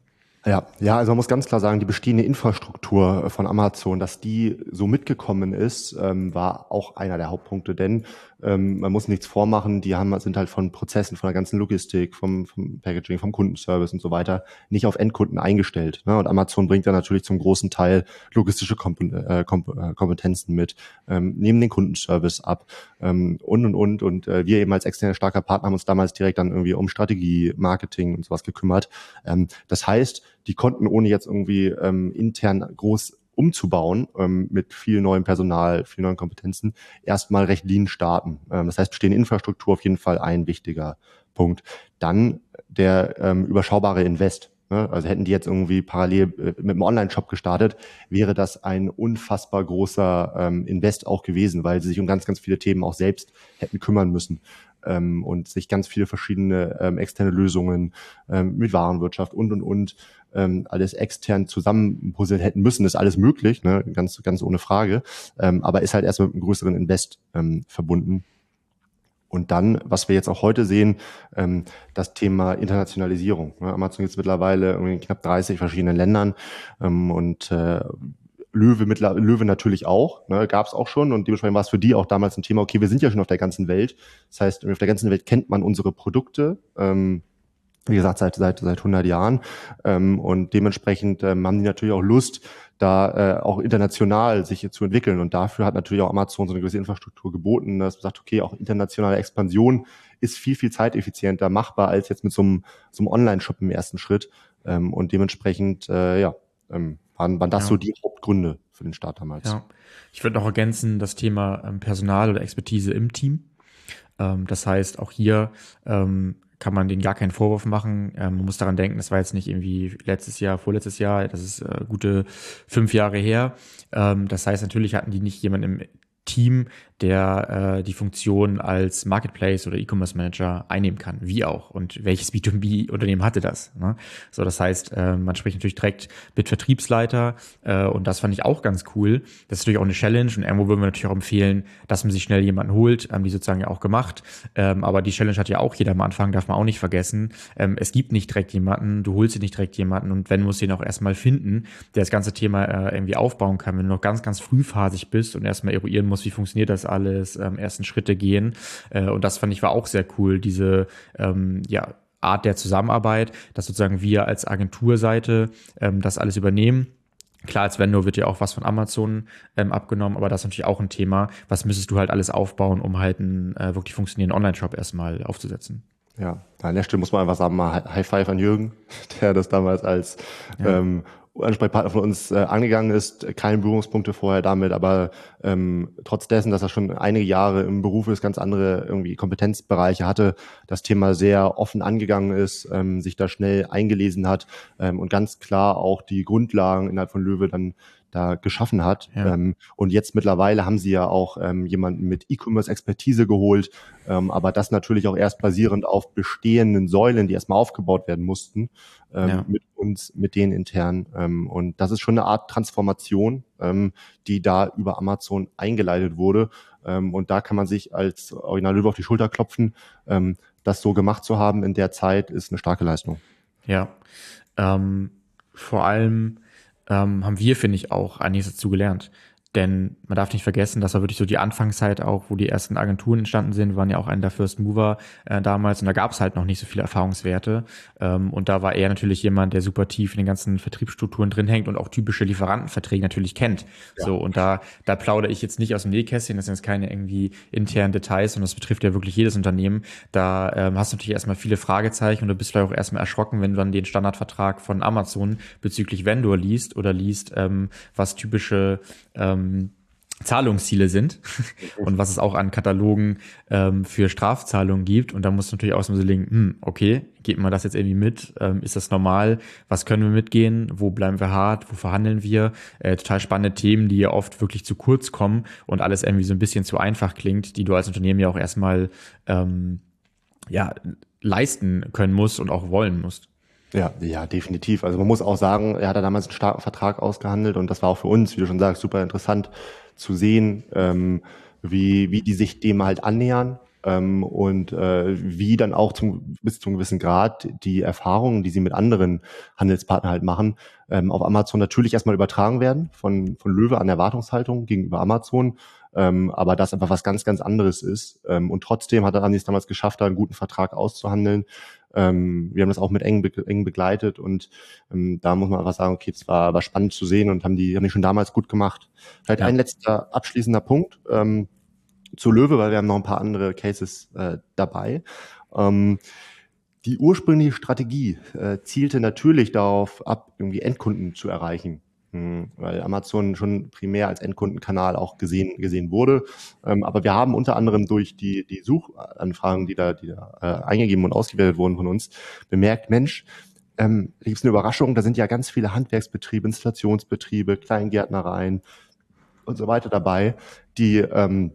Ja, ja, also man muss ganz klar sagen, die bestehende Infrastruktur von Amazon, dass die so mitgekommen ist, ähm, war auch einer der Hauptpunkte, denn ähm, man muss nichts vormachen, die haben, sind halt von Prozessen, von der ganzen Logistik, vom, vom Packaging, vom Kundenservice und so weiter nicht auf Endkunden eingestellt. Ne? Und Amazon bringt da natürlich zum großen Teil logistische Komp- äh, Komp- Kompetenzen mit, ähm, nehmen den Kundenservice ab ähm, und, und, und. Und äh, wir eben als externer starker Partner haben uns damals direkt dann irgendwie um Strategie, Marketing und sowas gekümmert. Ähm, das heißt, die konnten, ohne jetzt irgendwie ähm, intern groß umzubauen, ähm, mit viel neuem Personal, viel neuen Kompetenzen, erstmal recht lean starten. Ähm, das heißt, bestehende Infrastruktur auf jeden Fall ein wichtiger Punkt. Dann der ähm, überschaubare Invest. Ne? Also hätten die jetzt irgendwie parallel äh, mit einem Online-Shop gestartet, wäre das ein unfassbar großer ähm, Invest auch gewesen, weil sie sich um ganz, ganz viele Themen auch selbst hätten kümmern müssen. Ähm, und sich ganz viele verschiedene ähm, externe Lösungen ähm, mit Warenwirtschaft und, und, und ähm, alles extern zusammenpuzzeln hätten müssen. Das ist alles möglich, ne? ganz, ganz ohne Frage, ähm, aber ist halt erst mit einem größeren Invest ähm, verbunden. Und dann, was wir jetzt auch heute sehen, ähm, das Thema Internationalisierung. Ne? Amazon ist mittlerweile in knapp dreißig verschiedenen Ländern ähm, und äh, Löwe, mittler, Löwe natürlich auch, ne, gab es auch schon und dementsprechend war es für die auch damals ein Thema, okay, wir sind ja schon auf der ganzen Welt. Das heißt, auf der ganzen Welt kennt man unsere Produkte, ähm, wie gesagt, seit seit seit hundert Jahren ähm, und dementsprechend ähm, haben die natürlich auch Lust, da äh, auch international sich zu entwickeln und dafür hat natürlich auch Amazon so eine gewisse Infrastruktur geboten, dass man sagt, okay, auch internationale Expansion ist viel, viel zeiteffizienter machbar als jetzt mit so einem, so einem Online-Shop im ersten Schritt ähm, und dementsprechend, äh, ja, ähm, waren, waren das ja so die Hauptgründe für den Start damals. Ja. Ich würde noch ergänzen, das Thema ähm, Personal oder Expertise im Team. Ähm, das heißt, auch hier ähm, kann man denen gar keinen Vorwurf machen. Ähm, man muss daran denken, das war jetzt nicht irgendwie letztes Jahr, vorletztes Jahr, das ist äh, gute fünf Jahre her. Ähm, das heißt, natürlich hatten die nicht jemanden im Team, der äh, die Funktion als Marketplace oder E-Commerce Manager einnehmen kann, wie auch. Und welches B zwei B-Unternehmen hatte das? Ne? So, das heißt, äh, man spricht natürlich direkt mit Vertriebsleiter äh, und das fand ich auch ganz cool. Das ist natürlich auch eine Challenge und irgendwo würden wir natürlich auch empfehlen, dass man sich schnell jemanden holt, haben die sozusagen ja auch gemacht. Ähm, aber die Challenge hat ja auch jeder am Anfang, darf man auch nicht vergessen. Ähm, es gibt nicht direkt jemanden, du holst dir nicht direkt jemanden und wenn, musst du ihn auch erstmal finden, der das ganze Thema äh, irgendwie aufbauen kann. Wenn du noch ganz, ganz frühphasig bist und erstmal eruieren musst, wie funktioniert das alles, ähm, ersten Schritte gehen. Äh, und das fand ich war auch sehr cool, diese ähm, ja, Art der Zusammenarbeit, dass sozusagen wir als Agenturseite ähm, das alles übernehmen. Klar, als Vendor wird ja auch was von Amazon ähm, abgenommen, aber das ist natürlich auch ein Thema. Was müsstest du halt alles aufbauen, um halt einen äh, wirklich funktionierenden Online-Shop erstmal aufzusetzen? Ja, an der Stelle muss man einfach sagen, mal High Five an Jürgen, der das damals als ja. ähm, Ansprechpartner von uns äh, angegangen ist, keine Berührungspunkte vorher damit, aber ähm, trotz dessen, dass er schon einige Jahre im Beruf ist, ganz andere irgendwie Kompetenzbereiche hatte, das Thema sehr offen angegangen ist, ähm, sich da schnell eingelesen hat ähm, und ganz klar auch die Grundlagen innerhalb von Löwe dann da geschaffen hat. Ja. Ähm, und jetzt mittlerweile haben sie ja auch ähm, jemanden mit E-Commerce-Expertise geholt, ähm, aber das natürlich auch erst basierend auf bestehenden Säulen, die erstmal aufgebaut werden mussten, ähm, ja. mit uns, mit denen intern. Ähm, und das ist schon eine Art Transformation, ähm, die da über Amazon eingeleitet wurde. Ähm, und da kann man sich als Original Löwe auf die Schulter klopfen. Ähm, das so gemacht zu haben in der Zeit, ist eine starke Leistung. Ja, ähm, vor allem Ähm, haben wir, finde ich, auch einiges dazu gelernt. Denn man darf nicht vergessen, das war wirklich so die Anfangszeit auch, wo die ersten Agenturen entstanden sind, wir waren ja auch einer der First Mover äh, damals und da gab es halt noch nicht so viele Erfahrungswerte. Ähm, und da war er natürlich jemand, der super tief in den ganzen Vertriebsstrukturen drin hängt und auch typische Lieferantenverträge natürlich kennt. Ja. So, und da, da plaudere ich jetzt nicht aus dem Nähkästchen, das sind jetzt keine irgendwie internen Details und das betrifft ja wirklich jedes Unternehmen. Da ähm, hast du natürlich erstmal viele Fragezeichen und du bist vielleicht auch erstmal erschrocken, wenn du dann den Standardvertrag von Amazon bezüglich Vendor liest oder liest, ähm, was typische ähm, Zahlungsziele sind und was es auch an Katalogen ähm, für Strafzahlungen gibt. Und da muss natürlich auch so liegen, hm, okay, geht man das jetzt irgendwie mit? Ähm, ist das normal? Was können wir mitgehen? Wo bleiben wir hart? Wo verhandeln wir? Äh, total spannende Themen, die ja oft wirklich zu kurz kommen und alles irgendwie so ein bisschen zu einfach klingt, die du als Unternehmen ja auch erstmal ähm, ja, leisten können musst und auch wollen musst. Ja, ja, definitiv. Also man muss auch sagen, er hat da damals einen starken Vertrag ausgehandelt und das war auch für uns, wie du schon sagst, super interessant zu sehen, ähm, wie wie die sich dem halt annähern ähm, und äh, wie dann auch zum, bis zu einem gewissen Grad die Erfahrungen, die sie mit anderen Handelspartnern halt machen, ähm, auf Amazon natürlich erstmal übertragen werden von, von Löwe an Erwartungshaltung gegenüber Amazon, ähm, aber das einfach was ganz, ganz anderes ist. Ähm, und trotzdem hat Andi es damals geschafft, da einen guten Vertrag auszuhandeln. Ähm, wir haben das auch mit eng, be- eng begleitet und ähm, da muss man einfach sagen, okay, es war, war spannend zu sehen und haben die, haben die schon damals gut gemacht. Vielleicht Ja. ein letzter abschließender Punkt ähm, zu Löwe, weil wir haben noch ein paar andere Cases äh, dabei. Ähm, die ursprüngliche Strategie äh, zielte natürlich darauf ab, irgendwie Endkunden zu erreichen. Hm, weil Amazon schon primär als Endkundenkanal auch gesehen gesehen wurde. Ähm, aber wir haben unter anderem durch die die Suchanfragen, die da die da äh, eingegeben und ausgewertet wurden von uns, bemerkt, Mensch, ähm, da gibt es eine Überraschung, da sind ja ganz viele Handwerksbetriebe, Installationsbetriebe, Kleingärtnereien und so weiter dabei, die ähm,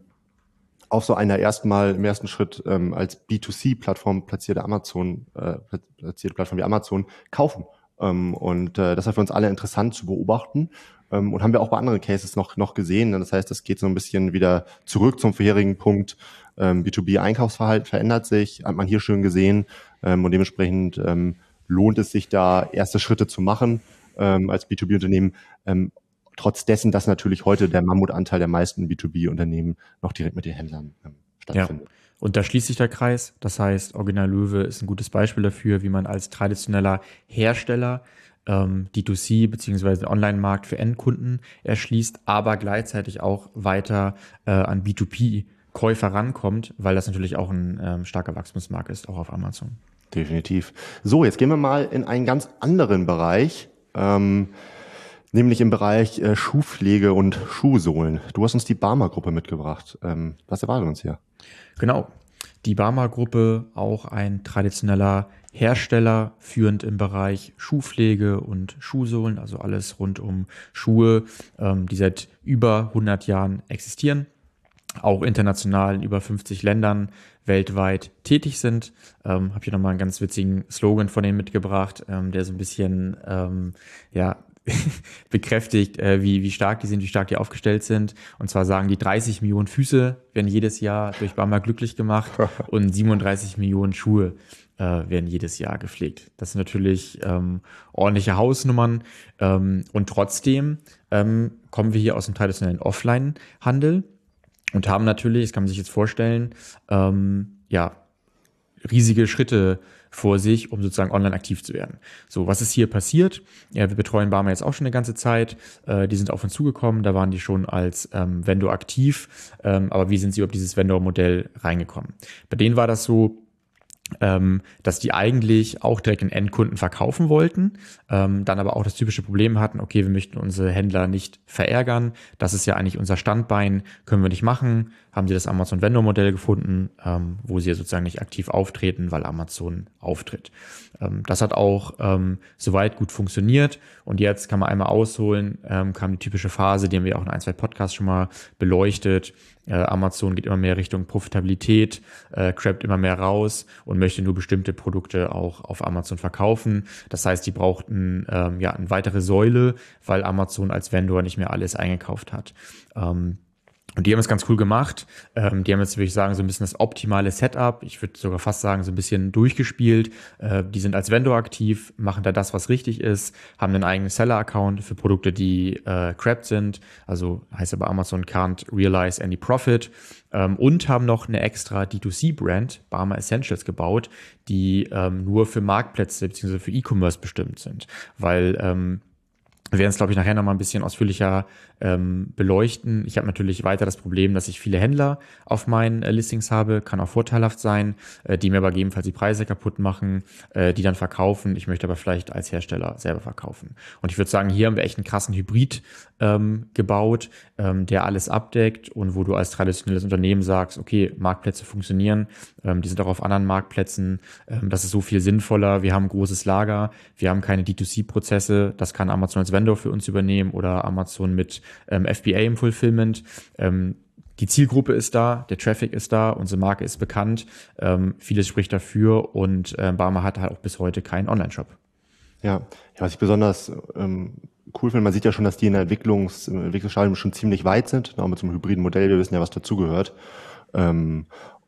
auf so einer erstmal im ersten Schritt ähm, als B zwei C-Plattform platzierte Amazon, äh, platzierte Plattform wie Amazon kaufen. Ähm, und äh, das war für uns alle interessant zu beobachten. Ähm, und haben wir auch bei anderen Cases noch, noch gesehen. Das heißt, das geht so ein bisschen wieder zurück zum vorherigen Punkt. Ähm, B zwei B-Einkaufsverhalten verändert sich, hat man hier schön gesehen. Ähm, und dementsprechend ähm, lohnt es sich da, erste Schritte zu machen ähm, als B zwei B-Unternehmen. Ähm, trotz dessen, dass natürlich heute der Mammutanteil der meisten B zwei B-Unternehmen noch direkt mit den Händlern ähm, stattfindet. Ja. Und da schließt sich der Kreis. Das heißt, Original Löwe ist ein gutes Beispiel dafür, wie man als traditioneller Hersteller ähm, D zwei C bzw. Online-Markt für Endkunden erschließt, aber gleichzeitig auch weiter äh, an B zwei B-Käufer rankommt, weil das natürlich auch ein ähm, starker Wachstumsmarkt ist, auch auf Amazon. Definitiv. So, jetzt gehen wir mal in einen ganz anderen Bereich, ähm, nämlich im Bereich äh, Schuhpflege und Schuhsohlen. Du hast uns die Barmer-Gruppe mitgebracht. Ähm, was erwartet uns hier? Genau. Die Barmer-Gruppe, auch ein traditioneller Hersteller, führend im Bereich Schuhpflege und Schuhsohlen, also alles rund um Schuhe, ähm, die seit über hundert Jahren existieren, auch international in über fünfzig Ländern weltweit tätig sind. Ähm, habe hier nochmal einen ganz witzigen Slogan von denen mitgebracht, ähm, der so ein bisschen ähm, ja bekräftigt, äh, wie, wie stark die sind, wie stark die aufgestellt sind. Und zwar sagen die, dreißig Millionen Füße werden jedes Jahr durch Barmer glücklich gemacht und siebenunddreißig Millionen Schuhe äh, werden jedes Jahr gepflegt. Das sind natürlich ähm, ordentliche Hausnummern. Ähm, und trotzdem ähm, kommen wir hier aus dem traditionellen Offline-Handel und haben natürlich, das kann man sich jetzt vorstellen, ähm, ja, riesige Schritte vor sich, um sozusagen online aktiv zu werden. So, was ist hier passiert? Ja, wir betreuen Barmer jetzt auch schon eine ganze Zeit. Äh, die sind auf uns zugekommen, da waren die schon als ähm, Vendor aktiv. Ähm, aber wie sind sie über dieses Vendor-Modell reingekommen? Bei denen war das so, ähm, dass die eigentlich auch direkt einen Endkunden verkaufen wollten, ähm, dann aber auch das typische Problem hatten, okay, wir möchten unsere Händler nicht verärgern, das ist ja eigentlich unser Standbein, können wir nicht machen, haben sie das Amazon-Vendor-Modell gefunden, ähm, wo sie sozusagen nicht aktiv auftreten, weil Amazon auftritt. Ähm, das hat auch ähm, soweit gut funktioniert und jetzt kann man einmal ausholen, ähm, kam die typische Phase, die haben wir auch in ein, zwei Podcasts schon mal beleuchtet. Äh, Amazon geht immer mehr Richtung Profitabilität, äh, crappt immer mehr raus und möchte nur bestimmte Produkte auch auf Amazon verkaufen. Das heißt, die brauchten ähm, ja eine weitere Säule, weil Amazon als Vendor nicht mehr alles eingekauft hat. Ähm, Und die haben es ganz cool gemacht. Ähm, die haben jetzt, würde ich sagen, so ein bisschen das optimale Setup. Ich würde sogar fast sagen, so ein bisschen durchgespielt. Äh, die sind als Vendor aktiv, machen da das, was richtig ist, haben einen eigenen Seller-Account für Produkte, die äh, crapped sind. Also heißt aber Amazon can't realize any profit. Ähm, und haben noch eine extra D zwei C-Brand, Barmer Essentials, gebaut, die ähm, nur für Marktplätze bzw. für E-Commerce bestimmt sind. Weil ähm, wir werden es, glaube ich, nachher noch mal ein bisschen ausführlicher ähm, beleuchten. Ich habe natürlich weiter das Problem, dass ich viele Händler auf meinen äh, Listings habe, kann auch vorteilhaft sein, äh, die mir aber gegebenenfalls die Preise kaputt machen, äh, die dann verkaufen. Ich möchte aber vielleicht als Hersteller selber verkaufen. Und ich würde sagen, hier haben wir echt einen krassen Hybrid ähm, gebaut, ähm, der alles abdeckt und wo du als traditionelles Unternehmen sagst, okay, Marktplätze funktionieren, ähm, die sind auch auf anderen Marktplätzen, ähm, das ist so viel sinnvoller, wir haben ein großes Lager, wir haben keine D zwei C-Prozesse, das kann Amazon als Vendor für uns übernehmen oder Amazon mit ähm, F B A im Fulfillment. Ähm, die Zielgruppe ist da, der Traffic ist da, unsere Marke ist bekannt, ähm, vieles spricht dafür und äh, Barmer hat halt auch bis heute keinen Online-Shop. Ja, ja, was ich besonders ähm, cool finde, man sieht ja schon, dass die in der Entwicklungs, im Entwicklungsstadium schon ziemlich weit sind, auch mit so einem hybriden Modell, wir wissen ja, was dazugehört. Ähm,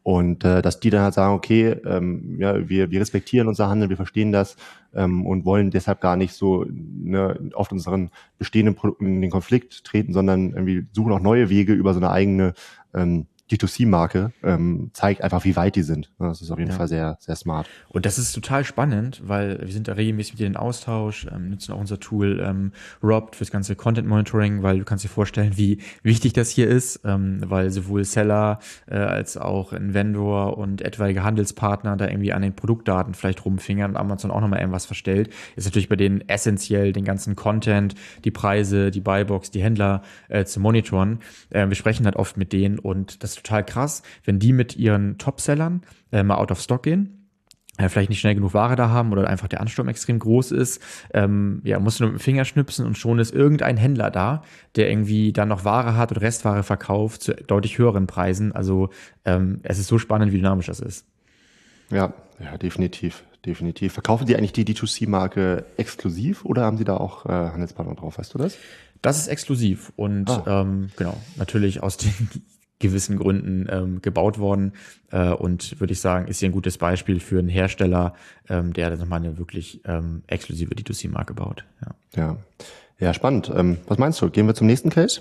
Und äh, dass die dann halt sagen, okay, ähm, ja, wir, wir respektieren unser Handeln, wir verstehen das ähm, und wollen deshalb gar nicht so ne, auf unseren bestehenden Produkten in den Konflikt treten, sondern irgendwie suchen auch neue Wege über so eine eigene ähm, D zwei C-Marke, ähm, zeigt einfach, wie weit die sind. Das ist auf jeden ja. Fall sehr, sehr smart. Und das ist total spannend, weil wir sind da regelmäßig mit denen in Austausch, ähm, nutzen auch unser Tool ähm, Rob fürs ganze Content Monitoring, weil du kannst dir vorstellen, wie wichtig das hier ist, ähm, weil sowohl Seller äh, als auch ein Vendor und etwaige Handelspartner da irgendwie an den Produktdaten vielleicht rumfingern und Amazon auch nochmal irgendwas verstellt. Ist natürlich bei denen essentiell, den ganzen Content, die Preise, die Buybox, die Händler äh, zu monitoren. Äh, wir sprechen halt oft mit denen und das total krass, wenn die mit ihren Topsellern äh, mal out of stock gehen, äh, vielleicht nicht schnell genug Ware da haben oder einfach der Ansturm extrem groß ist, ähm, ja, musst du nur mit dem Finger schnipsen und schon ist irgendein Händler da, der irgendwie dann noch Ware hat oder Restware verkauft zu deutlich höheren Preisen. Also ähm, es ist so spannend, wie dynamisch das ist. Ja, ja, definitiv, definitiv. Verkaufen die eigentlich die D zwei C-Marke exklusiv oder haben sie da auch äh, Handelspartner drauf, weißt du das? Das ist exklusiv und ah. ähm, genau, natürlich aus den gewissen Gründen ähm, gebaut worden äh, und würde ich sagen, ist hier ein gutes Beispiel für einen Hersteller, ähm, der dann nochmal eine wirklich ähm, exklusive D zwei C-Marke baut. Ja, ja, ja spannend. Ähm, was meinst du? Gehen wir zum nächsten Case?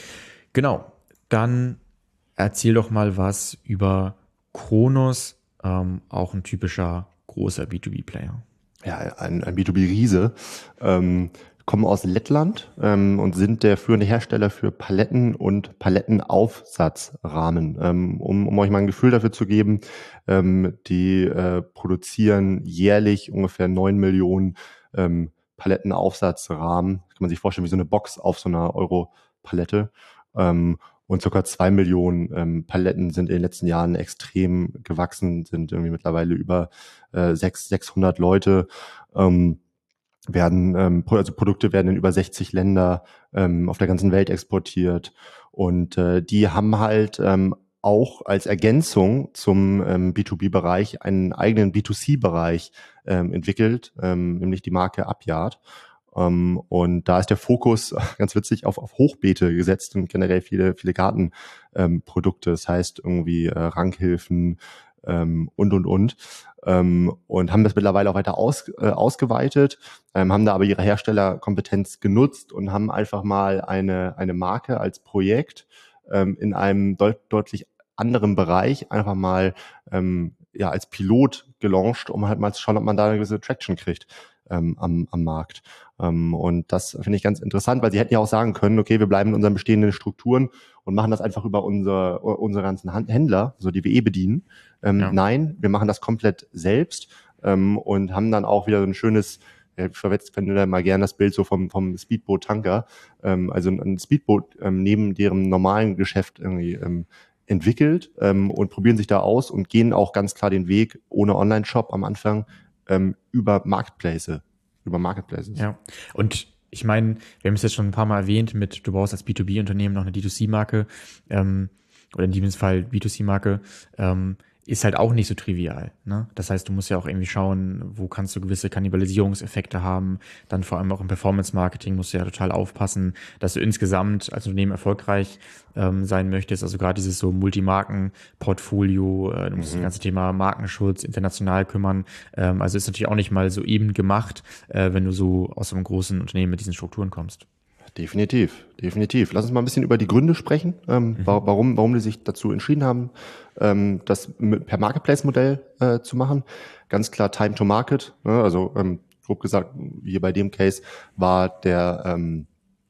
Genau, dann erzähl doch mal was über Kronos, ähm, auch ein typischer großer B zwei B-Player. Ja, ein, ein B zwei B-Riese. Ähm, kommen aus Lettland ähm, und sind der führende Hersteller für Paletten und Palettenaufsatzrahmen. Ähm, um, um euch mal ein Gefühl dafür zu geben, ähm, die äh, produzieren jährlich ungefähr neun Millionen ähm, Palettenaufsatzrahmen. Das kann man sich vorstellen wie so eine Box auf so einer Euro-Palette. Ähm, und circa zwei Millionen ähm, Paletten sind in den letzten Jahren extrem gewachsen, sind irgendwie mittlerweile über äh, sechshundert Leute. Ähm, werden ähm, also Produkte werden in über sechzig Länder ähm, auf der ganzen Welt exportiert und äh, die haben halt ähm, auch als Ergänzung zum ähm, B zwei B-Bereich einen eigenen B zwei C-Bereich ähm, entwickelt, ähm, nämlich die Marke Upyard. Um, und da ist der Fokus ganz witzig auf, auf Hochbeete gesetzt und generell viele viele Gartenprodukte, ähm, das heißt irgendwie äh, Rankhilfen ähm, und und und ähm, und haben das mittlerweile auch weiter aus, äh, ausgeweitet, ähm, haben da aber ihre Herstellerkompetenz genutzt und haben einfach mal eine eine Marke als Projekt ähm, in einem deut- deutlich anderen Bereich einfach mal ähm, ja als Pilot gelauncht, um halt mal zu schauen, ob man da eine gewisse Traction kriegt ähm, am, am Markt. Ähm, und das finde ich ganz interessant, weil sie hätten ja auch sagen können, okay, wir bleiben in unseren bestehenden Strukturen und machen das einfach über unser, unsere ganzen Händler, so die wir eh bedienen. Ähm, ja. Nein, wir machen das komplett selbst ähm, und haben dann auch wieder so ein schönes, ich verwende da mal gerne das Bild so vom, vom Speedboot-Tanker, ähm, also ein Speedboot ähm, neben deren normalen Geschäft irgendwie ähm, entwickelt ähm, und probieren sich da aus und gehen auch ganz klar den Weg ohne Online-Shop am Anfang ähm, über Marketplaces. Über Marketplaces. Ja, und ich meine, wir haben es jetzt schon ein paar Mal erwähnt, mit du baust als B zwei B-Unternehmen noch eine D zwei C-Marke ähm, oder in diesem Fall B zwei C-Marke, ähm, ist halt auch nicht so trivial. Ne? Das heißt, du musst ja auch irgendwie schauen, wo kannst du gewisse Kannibalisierungseffekte haben. Dann vor allem auch im Performance-Marketing musst du ja total aufpassen, dass du insgesamt als Unternehmen erfolgreich ähm, sein möchtest. Also gerade dieses so Multimarken-Portfolio, äh, du musst mhm. das ganze Thema Markenschutz international kümmern. Ähm, also ist natürlich auch nicht mal so eben gemacht, äh, wenn du so aus einem großen Unternehmen mit diesen Strukturen kommst. Definitiv, definitiv. Lass uns mal ein bisschen über die Gründe sprechen, ähm, mhm. warum, warum die sich dazu entschieden haben, ähm, das mit, per Marketplace-Modell äh, zu machen. Ganz klar Time to Market. Ne? Also ähm, grob gesagt, hier bei dem Case war der ähm,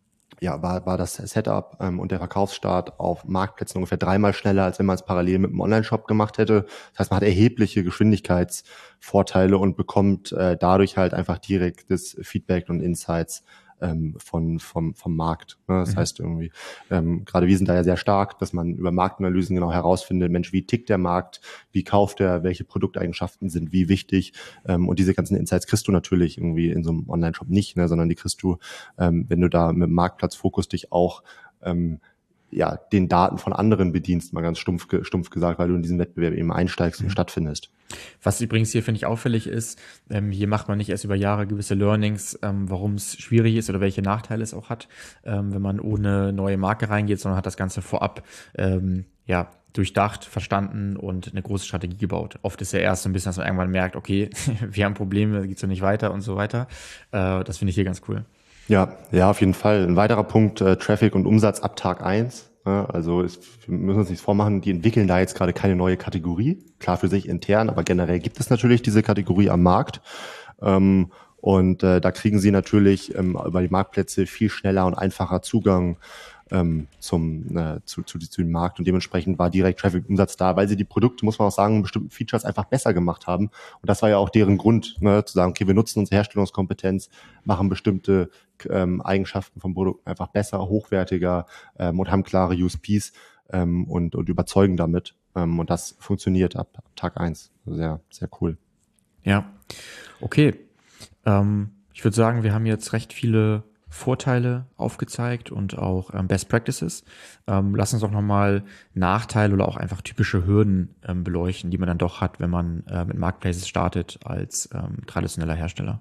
ja war war das Setup ähm, und der Verkaufsstart auf Marktplätzen ungefähr dreimal schneller, als wenn man es parallel mit einem Online-Shop gemacht hätte. Das heißt, man hat erhebliche Geschwindigkeitsvorteile und bekommt äh, dadurch halt einfach direktes Feedback und Insights ähm, von vom vom Markt. Ne? Das mhm. heißt irgendwie, ähm, gerade wir sind da ja sehr stark, dass man über Marktanalysen genau herausfindet, Mensch, wie tickt der Markt, wie kauft er, welche Produkteigenschaften sind wie wichtig, ähm, und diese ganzen Insights kriegst du natürlich irgendwie in so einem Online-Shop nicht, ne? Sondern die kriegst du, ähm, wenn du da mit dem Marktplatzfokus dich auch ähm, ja den Daten von anderen bedienst, mal ganz stumpf, stumpf gesagt, weil du in diesen Wettbewerb eben einsteigst mhm. und stattfindest. Was übrigens hier, finde ich, auffällig ist, ähm, hier macht man nicht erst über Jahre gewisse Learnings, ähm, warum es schwierig ist oder welche Nachteile es auch hat, ähm, wenn man ohne neue Marke reingeht, sondern hat das Ganze vorab ähm, ja durchdacht, verstanden und eine große Strategie gebaut. Oft ist ja erst so ein bisschen, dass man irgendwann merkt, okay, wir haben Probleme, geht so nicht weiter und so weiter. Äh, das finde ich hier ganz cool. Ja, ja, auf jeden Fall. Ein weiterer Punkt, äh, Traffic und Umsatz ab Tag eins. Ja, also ist, wir müssen uns nichts vormachen, die entwickeln da jetzt gerade keine neue Kategorie. Klar für sich intern, aber generell gibt es natürlich diese Kategorie am Markt. Ähm, und äh, da kriegen sie natürlich ähm, über die Marktplätze viel schneller und einfacher Zugang ähm, zum äh, zu, zu, zu dem Markt, und dementsprechend war direkt Traffic-Umsatz da, weil sie die Produkte, muss man auch sagen, bestimmten Features einfach besser gemacht haben. Und das war ja auch deren Grund, ne, zu sagen, okay, wir nutzen unsere Herstellungskompetenz, machen bestimmte ähm, Eigenschaften vom Produkt einfach besser, hochwertiger ähm, und haben klare U S Ps ähm, und, und überzeugen damit. Ähm, und das funktioniert ab, ab Tag eins. Sehr, sehr cool. Ja, okay. Ähm, ich würde sagen, wir haben jetzt recht viele Vorteile aufgezeigt und auch ähm, Best Practices. Ähm, lass uns doch nochmal Nachteile oder auch einfach typische Hürden ähm, beleuchten, die man dann doch hat, wenn man äh, mit Marketplaces startet als ähm, traditioneller Hersteller.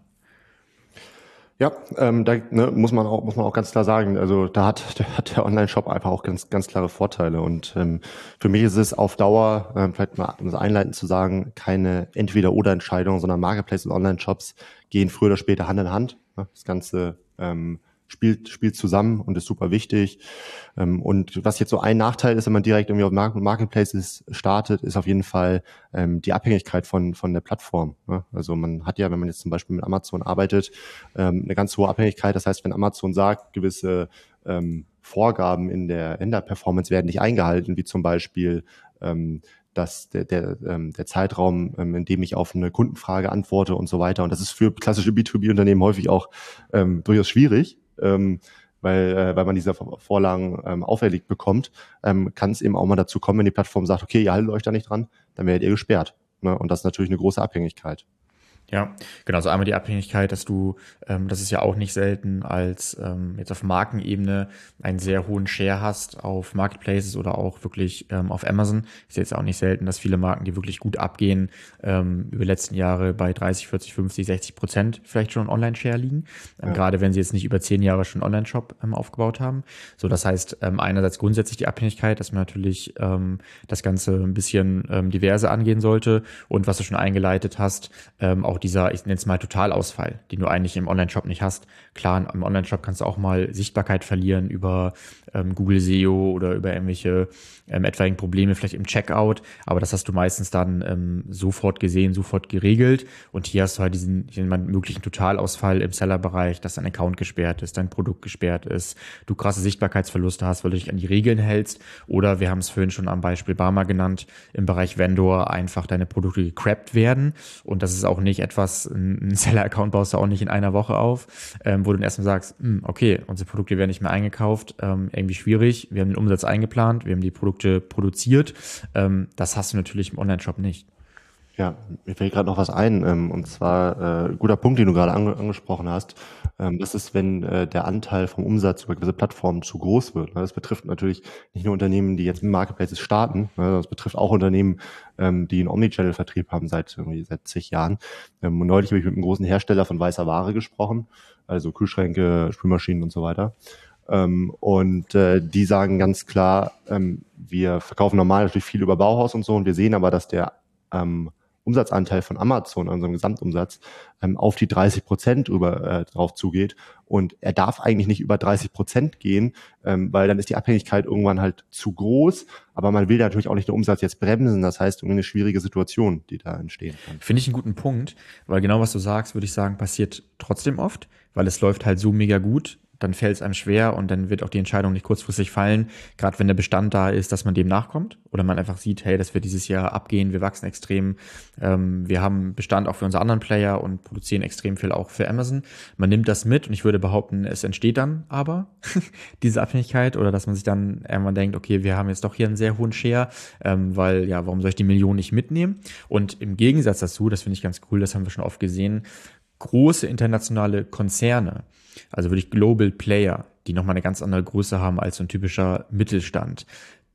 Ja, ähm, da ne, muss man auch muss man auch ganz klar sagen, also da hat da hat der Online-Shop einfach auch ganz ganz klare Vorteile, und ähm, für mich ist es auf Dauer, ähm, vielleicht mal um das einleitend zu sagen, keine Entweder-oder-Entscheidung, sondern Marketplace und Online-Shops gehen früher oder später Hand in Hand. Ne? Das Ganze ähm, spielt spielt zusammen und ist super wichtig. Ähm, und was jetzt so ein Nachteil ist, wenn man direkt irgendwie auf Marketplaces startet, ist auf jeden Fall ähm, die Abhängigkeit von von der Plattform. Ne? Also man hat ja, wenn man jetzt zum Beispiel mit Amazon arbeitet, ähm, eine ganz hohe Abhängigkeit. Das heißt, wenn Amazon sagt, gewisse ähm, Vorgaben in der in der Performance werden nicht eingehalten, wie zum Beispiel ähm, dass der, der, ähm, der Zeitraum, ähm, in dem ich auf eine Kundenfrage antworte und so weiter. Und das ist für klassische B zwei B-Unternehmen häufig auch ähm, durchaus schwierig, ähm, weil, äh, weil man diese Vorlagen ähm, auferlegt bekommt, ähm, kann es eben auch mal dazu kommen, wenn die Plattform sagt, okay, ihr haltet euch da nicht dran, dann werdet ihr gesperrt. Ne? Und das ist natürlich eine große Abhängigkeit. Ja, genau, so einmal die Abhängigkeit, dass du, ähm, das ist ja auch nicht selten, als ähm, jetzt auf Markenebene einen sehr hohen Share hast auf Marketplaces oder auch wirklich ähm, auf Amazon. Ist jetzt auch nicht selten, dass viele Marken, die wirklich gut abgehen, ähm, über die letzten Jahre bei dreißig, vierzig, fünfzig, sechzig Prozent vielleicht schon Online-Share liegen. Ähm, ja. Gerade wenn sie jetzt nicht über zehn Jahre schon Online-Shop ähm, aufgebaut haben. So, das heißt, ähm, einerseits grundsätzlich die Abhängigkeit, dass man natürlich ähm, das Ganze ein bisschen ähm, diverse angehen sollte, und was du schon eingeleitet hast, ähm, auch dieser, ich nenne es mal Totalausfall, den du eigentlich im Online-Shop nicht hast. Klar, im Online-Shop kannst du auch mal Sichtbarkeit verlieren über ähm, Google S E O oder über irgendwelche ähm, etwaigen Probleme vielleicht im Checkout, aber das hast du meistens dann ähm, sofort gesehen, sofort geregelt, und hier hast du halt diesen, diesen möglichen Totalausfall im Seller-Bereich, dass dein Account gesperrt ist, dein Produkt gesperrt ist, du krasse Sichtbarkeitsverluste hast, weil du dich an die Regeln hältst, oder wir haben es vorhin schon am Beispiel Barmer genannt, im Bereich Vendor einfach deine Produkte gecrappt werden, und das ist auch nicht etwas, ein Seller-Account baust du auch nicht in einer Woche auf, ähm, wo du dann erstmal sagst, okay, unsere Produkte werden nicht mehr eingekauft, ähm, irgendwie schwierig, wir haben den Umsatz eingeplant, wir haben die Produkte produziert, ähm, das hast du natürlich im Online-Shop nicht. Ja, mir fällt gerade noch was ein, ähm, und zwar äh, guter Punkt, den du gerade ange- angesprochen hast. Ähm, das ist, wenn äh, der Anteil vom Umsatz über gewisse Plattformen zu groß wird. Ne? Das betrifft natürlich nicht nur Unternehmen, die jetzt im Marketplaces starten, ne? Das betrifft auch Unternehmen, ähm, die einen Omnichannel-Vertrieb haben seit irgendwie seit zig Jahren. Ähm, und neulich habe ich mit einem großen Hersteller von weißer Ware gesprochen, also Kühlschränke, Spülmaschinen und so weiter. Ähm, und äh, die sagen ganz klar, ähm, wir verkaufen normal natürlich viel über Bauhaus und so, und wir sehen aber, dass der ähm, Umsatzanteil von Amazon, unserem Gesamtumsatz, ähm, auf die dreißig Prozent über, äh, drauf zugeht. Und er darf eigentlich nicht über dreißig Prozent gehen, ähm, weil dann ist die Abhängigkeit irgendwann halt zu groß. Aber man will natürlich auch nicht den Umsatz jetzt bremsen. Das heißt, irgendwie eine schwierige Situation, die da entstehen kann. Finde ich einen guten Punkt, weil genau was du sagst, würde ich sagen, passiert trotzdem oft, weil es läuft halt so mega gut. Dann fällt es einem schwer, und dann wird auch die Entscheidung nicht kurzfristig fallen, gerade wenn der Bestand da ist, dass man dem nachkommt, oder man einfach sieht, hey, das wird dieses Jahr abgehen, wir wachsen extrem, ähm, wir haben Bestand auch für unsere anderen Player und produzieren extrem viel auch für Amazon. Man nimmt das mit, und ich würde behaupten, es entsteht dann aber diese Abhängigkeit, oder dass man sich dann irgendwann denkt, okay, wir haben jetzt doch hier einen sehr hohen Share, ähm, weil ja, warum soll ich die Million nicht mitnehmen? Und im Gegensatz dazu, das finde ich ganz cool, das haben wir schon oft gesehen, große internationale Konzerne, also wirklich Global Player, die nochmal eine ganz andere Größe haben als so ein typischer Mittelstand,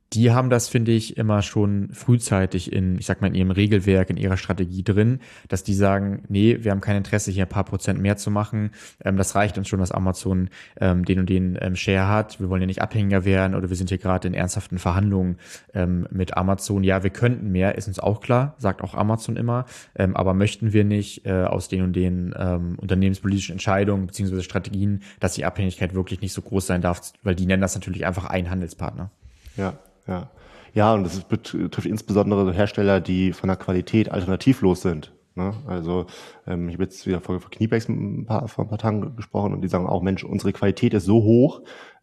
die haben das, finde ich, immer schon frühzeitig in, ich sag mal, in ihrem Regelwerk, in ihrer Strategie drin, dass die sagen, nee, wir haben kein Interesse, hier ein paar Prozent mehr zu machen. Ähm, das reicht uns schon, dass Amazon ähm, den und den ähm, Share hat. Wir wollen ja nicht abhängiger werden oder wir sind hier gerade in ernsthaften Verhandlungen ähm, mit Amazon. Ja, wir könnten mehr, ist uns auch klar, sagt auch Amazon immer, ähm, aber möchten wir nicht äh, aus den und den ähm, unternehmenspolitischen Entscheidungen beziehungsweise Strategien, dass die Abhängigkeit wirklich nicht so groß sein darf, weil die nennen das natürlich einfach einen Handelspartner. Ja. Ja, ja, und das betrifft insbesondere Hersteller, die von der Qualität alternativlos sind. Ne? Also ähm, ich habe jetzt wieder vor, vor Kniepex ein paar, vor ein paar Tagen gesprochen und die sagen auch, Mensch, unsere Qualität ist so hoch.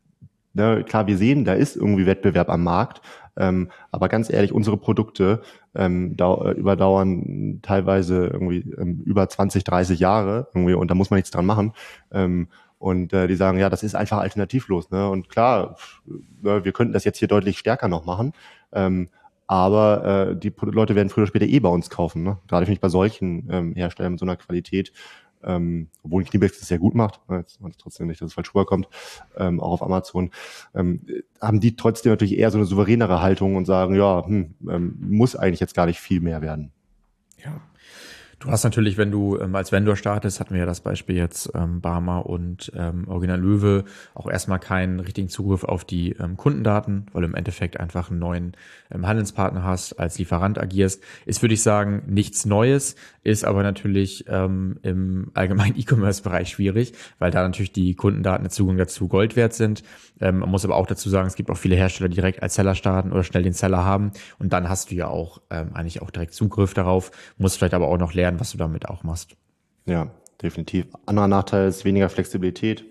Ne? Klar, wir sehen, da ist irgendwie Wettbewerb am Markt, ähm, aber ganz ehrlich, unsere Produkte ähm, da, überdauern teilweise irgendwie ähm, über zwanzig, dreißig Jahre irgendwie und da muss man nichts dran machen. Ähm, Und äh, die sagen, ja, das ist einfach alternativlos. Ne? Und klar, äh, wir könnten das jetzt hier deutlich stärker noch machen, ähm, aber äh, die Leute werden früher oder später eh bei uns kaufen. Ne? Gerade finde ich bei solchen ähm, Herstellern mit so einer Qualität, ähm, obwohl ein Kniebex das sehr gut macht, ne? Jetzt macht es trotzdem nicht, dass es falsch rüberkommt, ähm, auch auf Amazon, ähm, haben die trotzdem natürlich eher so eine souveränere Haltung und sagen, ja, hm, ähm, muss eigentlich jetzt gar nicht viel mehr werden. Ja. Du hast natürlich, wenn du ähm, als Vendor startest, hatten wir ja das Beispiel jetzt ähm, Barmer und ähm, Original Löwe, auch erstmal keinen richtigen Zugriff auf die ähm, Kundendaten, weil du im Endeffekt einfach einen neuen ähm, Handelspartner hast, als Lieferant agierst. Ist, würde ich sagen, nichts Neues, ist aber natürlich ähm, im allgemeinen E-Commerce-Bereich schwierig, weil da natürlich die Kundendaten, der Zugang dazu Gold wert sind. Ähm, man muss aber auch dazu sagen, es gibt auch viele Hersteller, die direkt als Seller starten oder schnell den Seller haben und dann hast du ja auch ähm, eigentlich auch direkt Zugriff darauf, musst vielleicht aber auch noch lernen, was du damit auch machst. Ja, definitiv. Anderer Nachteil ist weniger Flexibilität.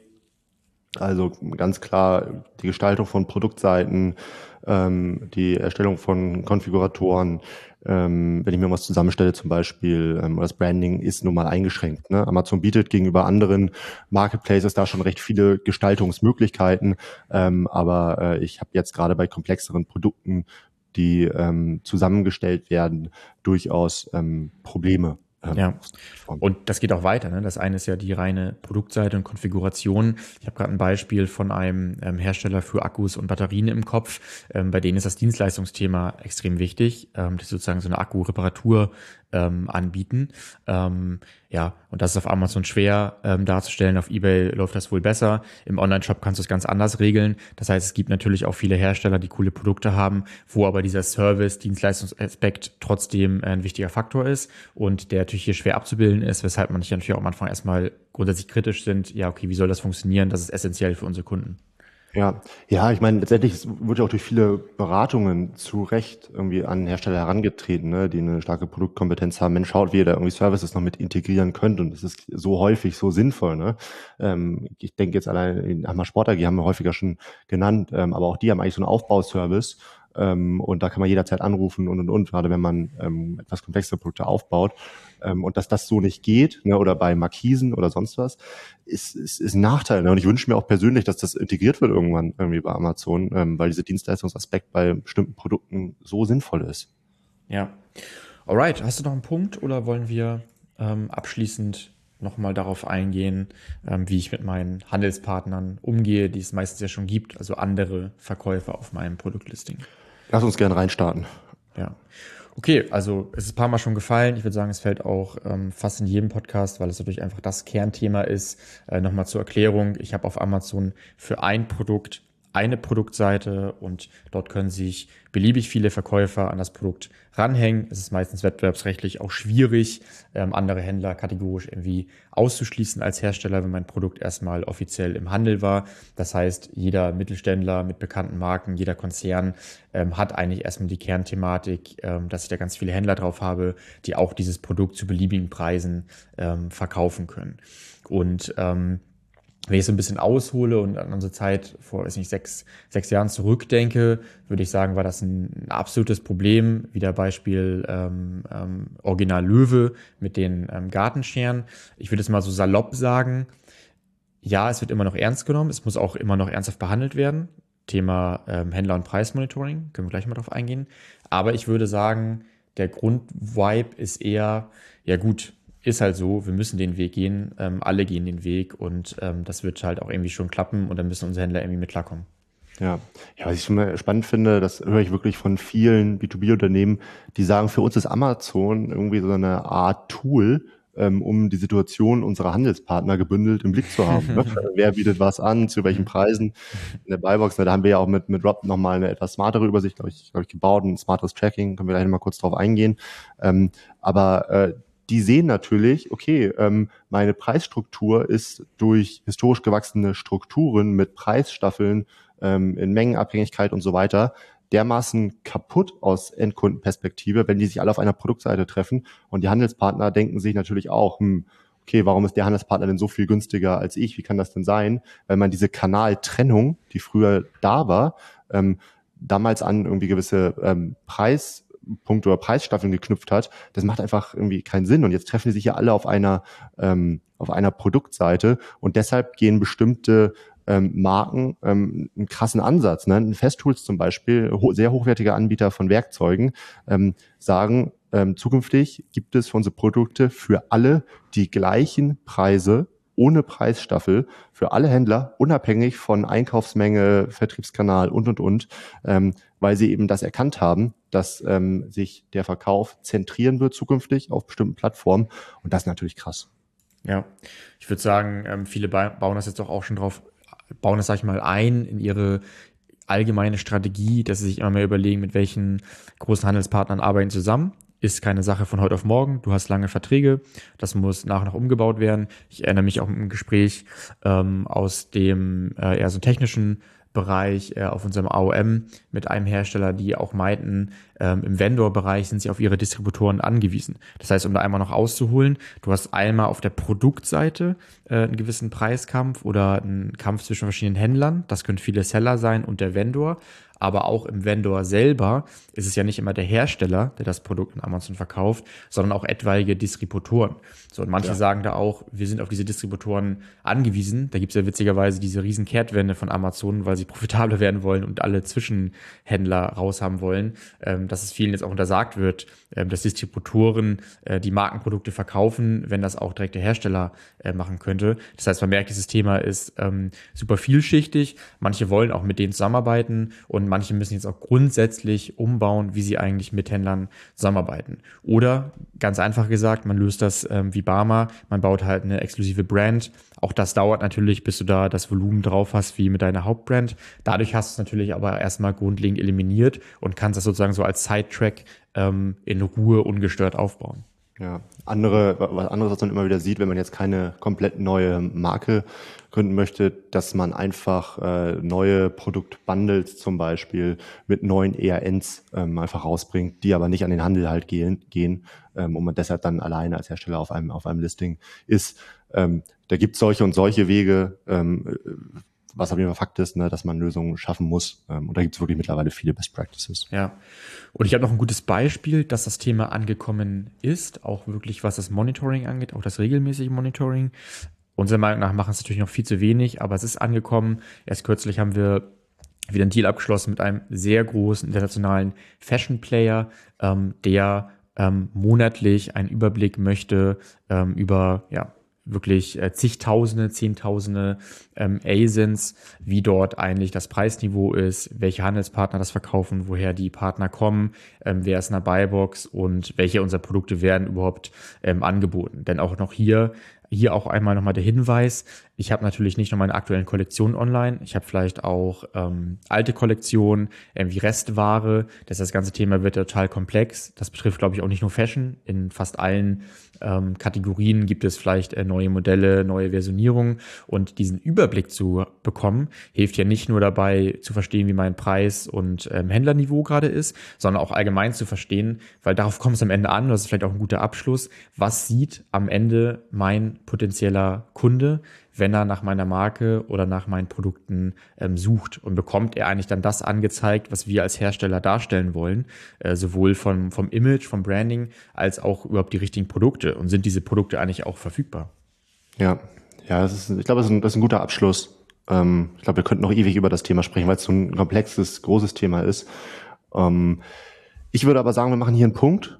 Also ganz klar die Gestaltung von Produktseiten, ähm, die Erstellung von Konfiguratoren, ähm, wenn ich mir was zusammenstelle zum Beispiel, ähm, das Branding ist nun mal eingeschränkt. Ne? Amazon bietet gegenüber anderen Marketplaces da schon recht viele Gestaltungsmöglichkeiten, ähm, aber äh, ich habe jetzt gerade bei komplexeren Produkten, die ähm, zusammengestellt werden, durchaus ähm, Probleme. Ja, und das geht auch weiter. Ne? Das eine ist ja die reine Produktseite und Konfiguration. Ich habe gerade ein Beispiel von einem ähm, Hersteller für Akkus und Batterien im Kopf. Ähm, bei denen ist das Dienstleistungsthema extrem wichtig, ähm, dass sie sozusagen so eine Akku-Reparatur ähm, anbieten. Ähm, ja, und das ist auf Amazon schwer ähm, darzustellen. Auf eBay läuft das wohl besser. Im Online-Shop kannst du es ganz anders regeln. Das heißt, es gibt natürlich auch viele Hersteller, die coole Produkte haben, wo aber dieser Service-Dienstleistungsaspekt trotzdem ein wichtiger Faktor ist und der natürlich hier schwer abzubilden ist, weshalb man natürlich auch am Anfang erstmal grundsätzlich kritisch sind. Ja, okay, wie soll das funktionieren? Das ist essentiell für unsere Kunden. Ja, ja, ich meine, letztendlich wird ja auch durch viele Beratungen zu Recht irgendwie an Hersteller herangetreten, ne, die eine starke Produktkompetenz haben. Mensch, schaut, wie ihr da irgendwie Services noch mit integrieren könnt und das ist so häufig so sinnvoll. Ne? Ähm, ich denke jetzt allein in Hammer Sport A G haben wir häufiger schon genannt, ähm, aber auch die haben eigentlich so einen Aufbauservice ähm, und da kann man jederzeit anrufen und und und, gerade wenn man ähm, etwas komplexere Produkte aufbaut. Ähm, und dass das so nicht geht, ne, oder bei Markisen oder sonst was, ist, ist, ist ein Nachteil. Ne? Und ich wünsche mir auch persönlich, dass das integriert wird irgendwann irgendwie bei Amazon, ähm, weil dieser Dienstleistungsaspekt bei bestimmten Produkten so sinnvoll ist. Ja. Alright, hast du noch einen Punkt oder wollen wir ähm, abschließend nochmal darauf eingehen, ähm, wie ich mit meinen Handelspartnern umgehe, die es meistens ja schon gibt, also andere Verkäufer auf meinem Produktlisting? Lass uns gerne reinstarten. Ja. Okay, also es ist ein paar Mal schon gefallen. Ich würde sagen, es fällt auch ähm, fast in jedem Podcast, weil es natürlich einfach das Kernthema ist. Äh, Nochmal zur Erklärung. Ich habe auf Amazon für ein Produkt eine Produktseite und dort können sich beliebig viele Verkäufer an das Produkt ranhängen. Es ist meistens wettbewerbsrechtlich auch schwierig, ähm, andere Händler kategorisch irgendwie auszuschließen als Hersteller, wenn mein Produkt erstmal offiziell im Handel war. Das heißt, jeder Mittelständler mit bekannten Marken, jeder Konzern ähm, hat eigentlich erstmal die Kernthematik, ähm, dass ich da ganz viele Händler drauf habe, die auch dieses Produkt zu beliebigen Preisen ähm, verkaufen können. Und ähm, wenn ich so ein bisschen aushole und an unsere Zeit vor, weiß nicht, sechs, sechs Jahren zurückdenke, würde ich sagen, war das ein absolutes Problem. Wieder Beispiel ähm, ähm, Original Löwe mit den ähm, Gartenscheren. Ich würde es mal so salopp sagen, ja, es wird immer noch ernst genommen, es muss auch immer noch ernsthaft behandelt werden. Thema ähm, Händler- und Preismonitoring, können wir gleich mal drauf eingehen. Aber ich würde sagen, der Grundvibe ist eher, ja gut, ist halt so, wir müssen den Weg gehen, ähm, alle gehen den Weg und ähm, das wird halt auch irgendwie schon klappen und dann müssen unsere Händler irgendwie mit klarkommen. Ja. Ja, was ich schon spannend finde, das höre ich wirklich von vielen B zwei B-Unternehmen, die sagen, für uns ist Amazon irgendwie so eine Art Tool, ähm, um die Situation unserer Handelspartner gebündelt im Blick zu haben. Ne? Wer bietet was an, zu welchen Preisen in der Buybox. Ne? Da haben wir ja auch mit, mit Rob nochmal eine etwas smartere Übersicht, glaube ich, glaube ich, gebaut, ein smarteres Tracking, können wir gleich nochmal kurz drauf eingehen. Ähm, aber äh, die sehen natürlich, okay, ähm, meine Preisstruktur ist durch historisch gewachsene Strukturen mit Preisstaffeln ähm, in Mengenabhängigkeit und so weiter dermaßen kaputt aus Endkundenperspektive, wenn die sich alle auf einer Produktseite treffen. Und die Handelspartner denken sich natürlich auch, hm, okay, warum ist der Handelspartner denn so viel günstiger als ich? Wie kann das denn sein? Weil man diese Kanaltrennung, die früher da war, ähm, damals an irgendwie gewisse ähm, Preispunkte oder Preisstaffeln geknüpft hat, das macht einfach irgendwie keinen Sinn. Und jetzt treffen die sich ja alle auf einer ähm, auf einer Produktseite und deshalb gehen bestimmte ähm, Marken ähm, einen krassen Ansatz. Ne? Ein Festool zum Beispiel, ho- sehr hochwertige Anbieter von Werkzeugen, ähm, sagen, ähm, zukünftig gibt es für unsere Produkte für alle die gleichen Preise ohne Preisstaffel für alle Händler, unabhängig von Einkaufsmenge, Vertriebskanal und, und, und, ähm, weil sie eben das erkannt haben, dass ähm, sich der Verkauf zentrieren wird zukünftig auf bestimmten Plattformen. Und das ist natürlich krass. Ja, ich würde sagen, ähm, viele ba- bauen das jetzt doch auch schon drauf, bauen das, sag ich mal, ein in ihre allgemeine Strategie, dass sie sich immer mehr überlegen, mit welchen großen Handelspartnern arbeiten zusammen. Ist keine Sache von heute auf morgen. Du hast lange Verträge. Das muss nach und nach umgebaut werden. Ich erinnere mich auch im Gespräch ähm, aus dem äh, eher so technischen Bereich äh, auf unserem A O M mit einem Hersteller, die auch meinten, ähm, im Vendor-Bereich sind sie auf ihre Distributoren angewiesen. Das heißt, um da einmal noch auszuholen, du hast einmal auf der Produktseite äh, einen gewissen Preiskampf oder einen Kampf zwischen verschiedenen Händlern. Das können viele Seller sein und der Vendor. Aber auch im Vendor selber ist es ja nicht immer der Hersteller, der das Produkt in Amazon verkauft, sondern auch etwaige Distributoren. So, und manche ja. sagen da auch, wir sind auf diese Distributoren angewiesen. Da gibt es ja witzigerweise diese riesen Kehrtwende von Amazon, weil sie profitabler werden wollen und alle Zwischenhändler raus haben wollen, ähm, dass es vielen jetzt auch untersagt wird, ähm, dass Distributoren äh, die Markenprodukte verkaufen, wenn das auch direkt der Hersteller äh, machen könnte. Das heißt, man merkt, dieses Thema ist ähm, super vielschichtig. Manche wollen auch mit denen zusammenarbeiten und manche müssen jetzt auch grundsätzlich umbauen, wie sie eigentlich mit Händlern zusammenarbeiten. Oder ganz einfach gesagt, man löst das ähm, wie Barmer, man baut halt eine exklusive Brand. Auch das dauert natürlich, bis du da das Volumen drauf hast, wie mit deiner Hauptbrand. Dadurch hast du es natürlich aber erstmal grundlegend eliminiert und kannst das sozusagen so als Sidetrack ähm, in Ruhe ungestört aufbauen. Ja, andere, was anderes, was man immer wieder sieht, wenn man jetzt keine komplett neue Marke gründen möchte, dass man einfach äh, neue Produktbundles zum Beispiel mit neuen E R Ns ähm, einfach rausbringt, die aber nicht an den Handel halt gehen, gehen ähm, und man deshalb dann alleine als Hersteller auf einem auf einem Listing ist. Ähm, da gibt es solche und solche Wege, ähm, was auf jeden Fall Fakt ist, ne, dass man Lösungen schaffen muss. Ähm, und da gibt es wirklich mittlerweile viele Best Practices. Ja, und ich habe noch ein gutes Beispiel, dass das Thema angekommen ist, auch wirklich was das Monitoring angeht, auch das regelmäßige Monitoring. Unserer Meinung nach machen es natürlich noch viel zu wenig, aber es ist angekommen. Erst kürzlich haben wir wieder einen Deal abgeschlossen mit einem sehr großen internationalen Fashion-Player, ähm, der ähm, monatlich einen Überblick möchte ähm, über, ja, wirklich äh, zigtausende, zehntausende ähm, A S I Ns, wie dort eigentlich das Preisniveau ist, welche Handelspartner das verkaufen, woher die Partner kommen, ähm, wer ist in der Buybox und welche unserer Produkte werden überhaupt ähm, angeboten. Denn auch noch hier, hier auch einmal nochmal der Hinweis, ich habe natürlich nicht nur meine aktuellen Kollektionen online, ich habe vielleicht auch ähm, alte Kollektionen, irgendwie Restware. Das, das ganze Thema wird total komplex. Das betrifft, glaube ich, auch nicht nur Fashion. In fast allen ähm, Kategorien gibt es vielleicht äh, neue Modelle, neue Versionierungen. Und diesen Überblick zu bekommen, hilft ja nicht nur dabei zu verstehen, wie mein Preis und ähm, Händlerniveau gerade ist, sondern auch allgemein zu verstehen, weil darauf kommt es am Ende an, das ist vielleicht auch ein guter Abschluss, was sieht am Ende mein potenzieller Kunde, wenn er nach meiner Marke oder nach meinen Produkten ähm, sucht, und bekommt er eigentlich dann das angezeigt, was wir als Hersteller darstellen wollen, äh, sowohl vom, vom Image, vom Branding, als auch überhaupt die richtigen Produkte, und sind diese Produkte eigentlich auch verfügbar? Ja, ja, das ist, ich glaube, das ist ein, das ist ein guter Abschluss. Ähm, ich glaube, wir könnten noch ewig über das Thema sprechen, weil es so ein komplexes, großes Thema ist. Ähm, ich würde aber sagen, wir machen hier einen Punkt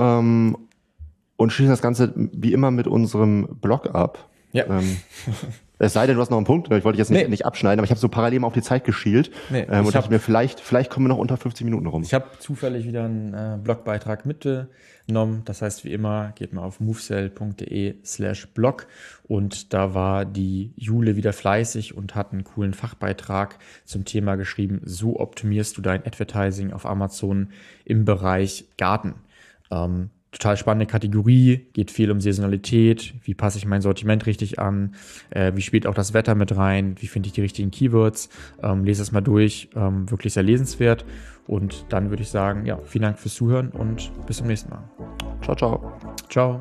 ähm, und schließen das Ganze wie immer mit unserem Blog ab. Ja. Ähm, Es sei denn, du hast noch einen Punkt, ich wollte jetzt nicht, nee. nicht abschneiden, aber ich habe so parallel mal auf die Zeit geschielt nee, ähm, und dachte mir, vielleicht, vielleicht kommen wir noch unter fünfzehn Minuten rum. Ich habe zufällig wieder einen äh, Blogbeitrag mitgenommen, das heißt wie immer, geht mal auf movesell.de slash blog und da war die Jule wieder fleißig und hat einen coolen Fachbeitrag zum Thema geschrieben, so optimierst du dein Advertising auf Amazon im Bereich Garten. Ähm, Total spannende Kategorie, geht viel um Saisonalität, wie passe ich mein Sortiment richtig an, äh, wie spielt auch das Wetter mit rein, wie finde ich die richtigen Keywords, ähm, lese es mal durch, ähm, wirklich sehr lesenswert und dann würde ich sagen, ja, vielen Dank fürs Zuhören und bis zum nächsten Mal. Ciao, ciao. Ciao.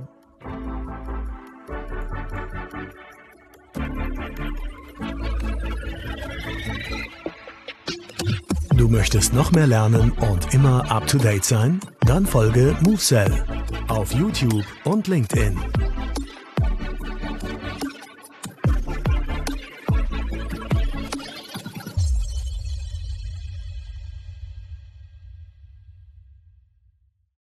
Du möchtest noch mehr lernen und immer up to date sein? Dann folge Movesell auf YouTube und LinkedIn.